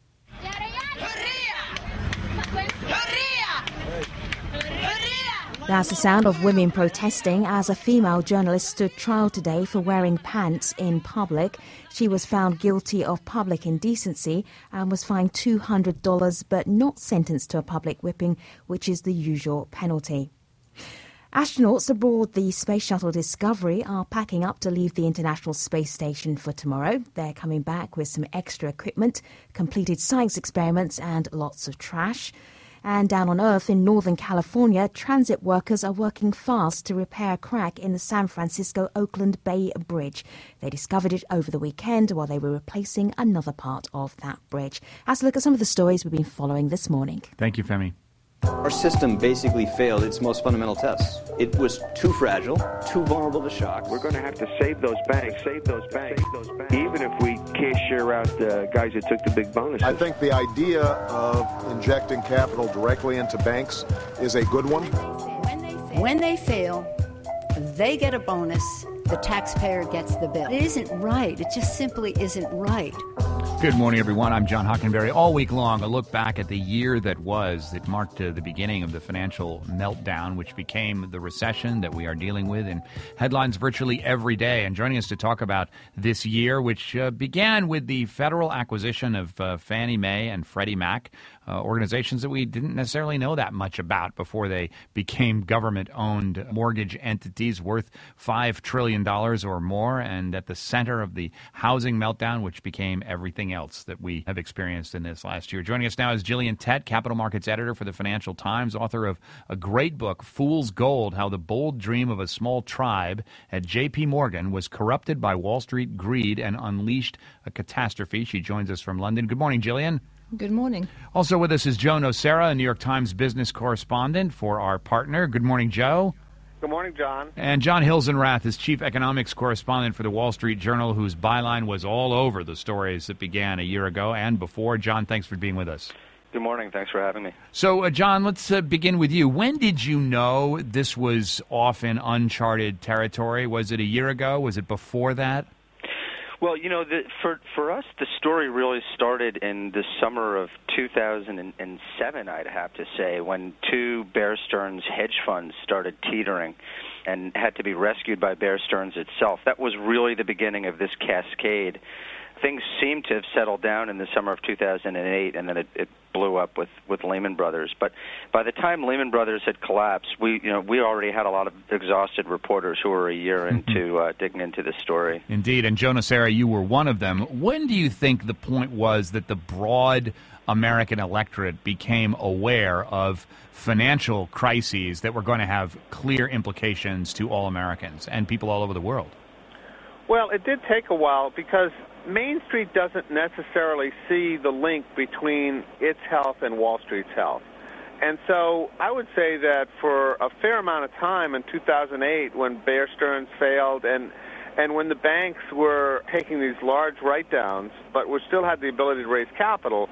That's the sound of women protesting as a female journalist stood trial today for wearing pants in public. She was found guilty of public indecency and was fined $200 but not sentenced to a public whipping, which is the usual penalty. Astronauts aboard the Space Shuttle Discovery are packing up to leave the International Space Station for tomorrow. They're coming back with some extra equipment, completed science experiments and lots of trash. And down on Earth in Northern California, transit workers are working fast to repair a crack in the San Francisco-Oakland Bay Bridge. They discovered it over the weekend while they were replacing another part of that bridge. Let's look at some of the stories we've been following this morning. Thank you, Femi. Our system basically failed its most fundamental tests. It was too fragile, too vulnerable to shocks. We're going to have to save those banks, even if we cashier out the guys that took the big bonuses. I think the idea of injecting capital directly into banks is a good one. When they fail, they get a bonus, the taxpayer gets the bill. It isn't right. It just simply isn't right. Good morning, everyone. I'm John Hockenberry. All week long, a look back at the year that was, that marked the beginning of the financial meltdown, which became the recession that we are dealing with in headlines virtually every day. And joining us to talk about this year, which began with the federal acquisition of Fannie Mae and Freddie Mac, organizations that we didn't necessarily know that much about before they became government-owned mortgage entities worth $5 trillion or more, and at the center of the housing meltdown, which became everything else that we have experienced in this last year. Joining us now is Gillian Tett, capital markets editor for the Financial Times, author of a great book, Fool's Gold, How the Bold Dream of a Small Tribe at J.P. Morgan was corrupted by Wall Street greed and unleashed a catastrophe. She joins us from London. Good morning, Gillian. Good morning. Also with us is Joe Nocera, a New York Times business correspondent for our partner. Good morning, Joe. Good morning, John. And John Hilsenrath is chief economics correspondent for the Wall Street Journal, whose byline was all over the stories that began a year ago and before. John, thanks for being with us. Good morning. Thanks for having me. So, John, let's begin with you. When did you know this was off in uncharted territory? Was it a year ago? Was it before that? Well, you know, for us, the story really started in the summer of 2007, I'd have to say, when two Bear Stearns hedge funds started teetering and had to be rescued by Bear Stearns itself. That was really the beginning of this cascade. Things seemed to have settled down in the summer of 2008, and then it blew up with Lehman Brothers. But by the time Lehman Brothers had collapsed, we already had a lot of exhausted reporters who were a year into digging into this story. Indeed, and Joe Nocera, you were one of them. When do you think the point was that the broad American electorate became aware of financial crises that were going to have clear implications to all Americans and people all over the world? Well, it did take a while because Main Street doesn't necessarily see the link between its health and Wall Street's health. And so I would say that for a fair amount of time in 2008 when Bear Stearns failed and when the banks were taking these large write-downs but still had the ability to raise capital,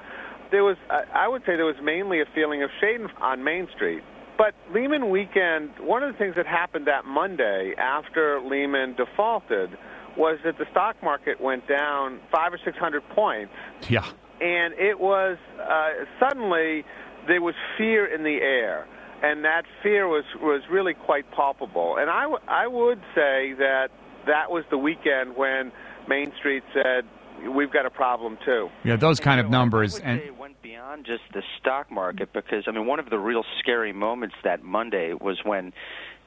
I would say there was mainly a feeling of shame on Main Street. But Lehman weekend, one of the things that happened that Monday after Lehman defaulted was that the stock market went down 500 or 600 points. Yeah. And it was suddenly there was fear in the air, and that fear was really quite palpable. And I would say that was the weekend when Main Street said, we've got a problem too. Yeah, those kind of numbers. I would say it went beyond just the stock market because, I mean, one of the real scary moments that Monday was when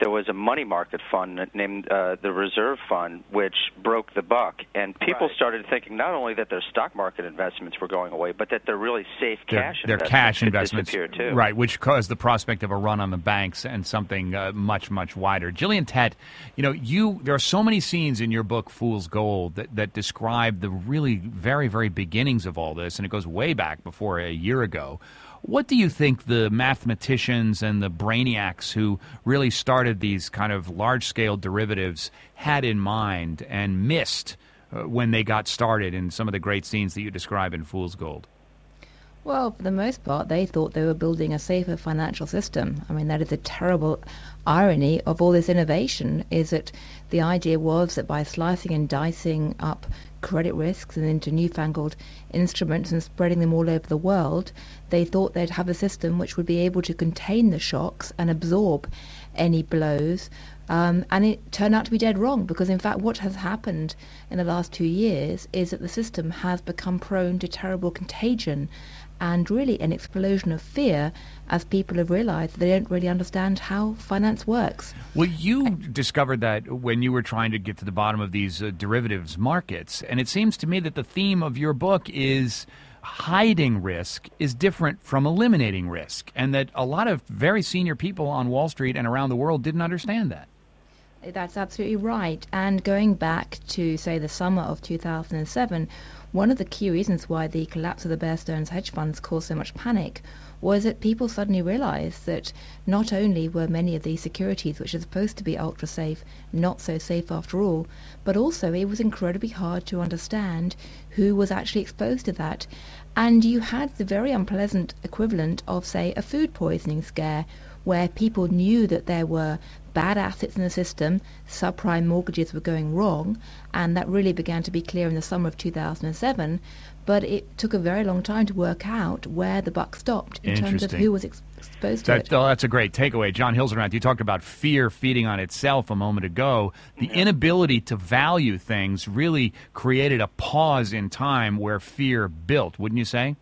there was a money market fund named the Reserve Fund, which broke the buck. And people started thinking not only that their stock market investments were going away, but that their really safe cash their investments cash could investments, disappear too. Right, which caused the prospect of a run on the banks and something much, much wider. Gillian Tett, there are so many scenes in your book, Fool's Gold, that describe the really very, very beginnings of all this, and it goes way back before a year ago. What do you think the mathematicians and the brainiacs who really started these kind of large-scale derivatives had in mind and missed when they got started in some of the great scenes that you describe in Fool's Gold? Well, for the most part, they thought they were building a safer financial system. I mean, that is a terrible irony of all this innovation, is that the idea was that by slicing and dicing up credit risks and into newfangled instruments and spreading them all over the world, they thought they'd have a system which would be able to contain the shocks and absorb any blows. And it turned out to be dead wrong, because in fact what has happened in the last 2 years is that the system has become prone to terrible contagion and really an explosion of fear as people have realized that they don't really understand how finance works. Well, you discovered that when you were trying to get to the bottom of these derivatives markets, and it seems to me that the theme of your book is hiding risk is different from eliminating risk, and that a lot of very senior people on Wall Street and around the world didn't understand that. That's absolutely right. And going back to, say, the summer of 2007, one of the key reasons why the collapse of the Bear Stearns hedge funds caused so much panic was that people suddenly realized that not only were many of these securities, which are supposed to be ultra safe, not so safe after all, but also it was incredibly hard to understand who was actually exposed to that. And you had the very unpleasant equivalent of, say, a food poisoning scare, where people knew that there were bad assets in the system, subprime mortgages were going wrong, and that really began to be clear in the summer of 2007. But it took a very long time to work out where the buck stopped in terms of who was exposed to it. That's a great takeaway. John Hilsenrath, you talked about fear feeding on itself a moment ago. The inability to value things really created a pause in time where fear built, wouldn't you say?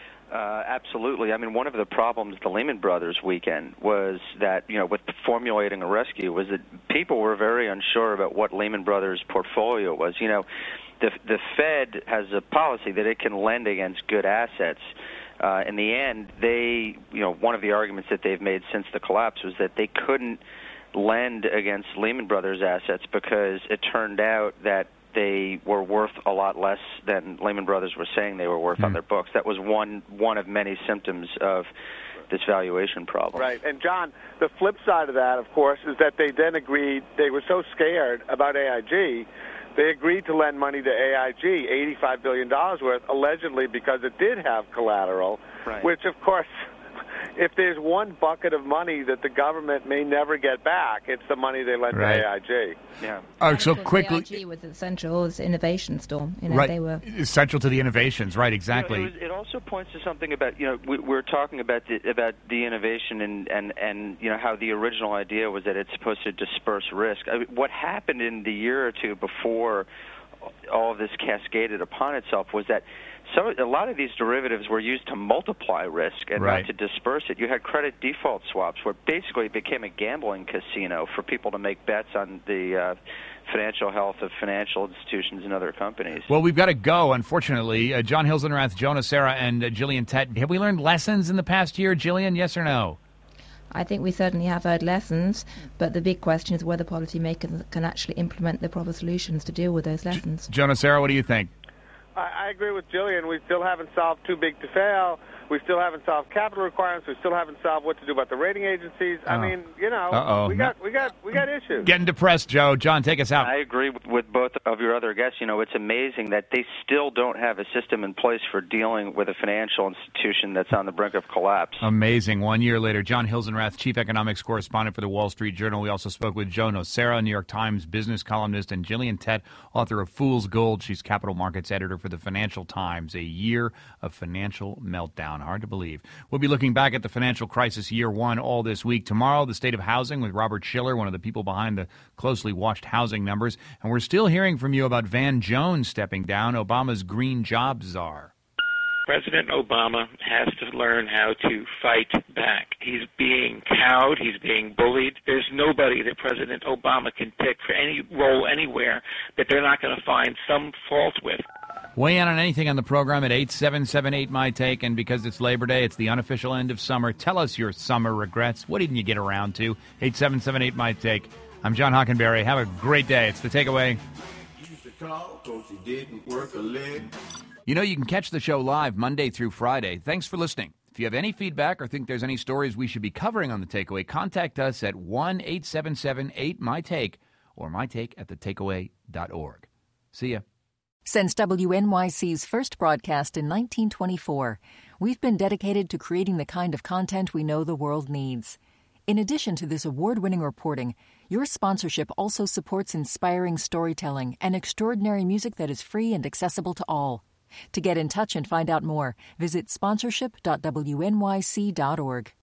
Absolutely. I mean, one of the problems the Lehman Brothers weekend was that, with formulating a rescue, was that people were very unsure about what Lehman Brothers' portfolio was. The Fed has a policy that it can lend against good assets. In the end, one of the arguments that they've made since the collapse was that they couldn't lend against Lehman Brothers assets because it turned out that they were worth a lot less than Lehman Brothers were saying they were worth on their books. That was one of many symptoms of this valuation problem. Right. And, John, the flip side of that, of course, is that they then agreed, they were so scared about AIG, they agreed to lend money to AIG, $85 billion worth, allegedly because it did have collateral, which, of course, if there's one bucket of money that the government may never get back, it's the money they lent to AIG. Yeah. So quickly, AIG was essential as innovation storm. They were essential to the innovations. Right. Exactly. It also points to something about we're talking about the innovation and how the original idea was that it's supposed to disperse risk. I mean, what happened in the year or two before all of this cascaded upon itself was that a lot of these derivatives were used to multiply risk and not to disperse it. You had credit default swaps where basically it became a gambling casino for people to make bets on the financial health of financial institutions and other companies. Well, we've got to go, unfortunately. John Hilsenrath, Joe Nocera, and Gillian Tett. Have we learned lessons in the past year, Gillian, yes or no? I think we certainly have heard lessons, but the big question is whether policymakers can actually implement the proper solutions to deal with those lessons. Joe Nocera, what do you think? I agree with Gillian. We still haven't solved too big to fail. We still haven't solved capital requirements. We still haven't solved what to do about the rating agencies. I mean, we got issues. Getting depressed, Joe. John, take us out. I agree with both of your other guests. It's amazing that they still don't have a system in place for dealing with a financial institution that's on the brink of collapse. Amazing. 1 year later, John Hilsenrath, chief economics correspondent for the Wall Street Journal. We also spoke with Joe Nocera, New York Times business columnist, and Gillian Tett, author of Fool's Gold. She's capital markets editor for the Financial Times. A year of financial meltdown. Hard to believe. We'll be looking back at the financial crisis year one all this week. Tomorrow, the state of housing with Robert Schiller, one of the people behind the closely watched housing numbers. And we're still hearing from you about Van Jones stepping down, Obama's green jobs czar. President Obama has to learn how to fight back. He's being cowed. He's being bullied. There's nobody that President Obama can pick for any role anywhere that they're not going to find some fault with. Weigh in on anything on the program at 877-8-MY-TAKE, and because it's Labor Day, it's the unofficial end of summer. Tell us your summer regrets. What didn't you get around to? 877-8-MY-TAKE. I'm John Hockenberry. Have a great day. It's The Takeaway. You know, you can catch the show live Monday through Friday. Thanks for listening. If you have any feedback or think there's any stories we should be covering on The Takeaway, contact us at 1-877-8-MY-TAKE or mytake@thetakeaway.org. See ya. Since WNYC's first broadcast in 1924, we've been dedicated to creating the kind of content we know the world needs. In addition to this award-winning reporting, your sponsorship also supports inspiring storytelling and extraordinary music that is free and accessible to all. To get in touch and find out more, visit sponsorship.wnyc.org.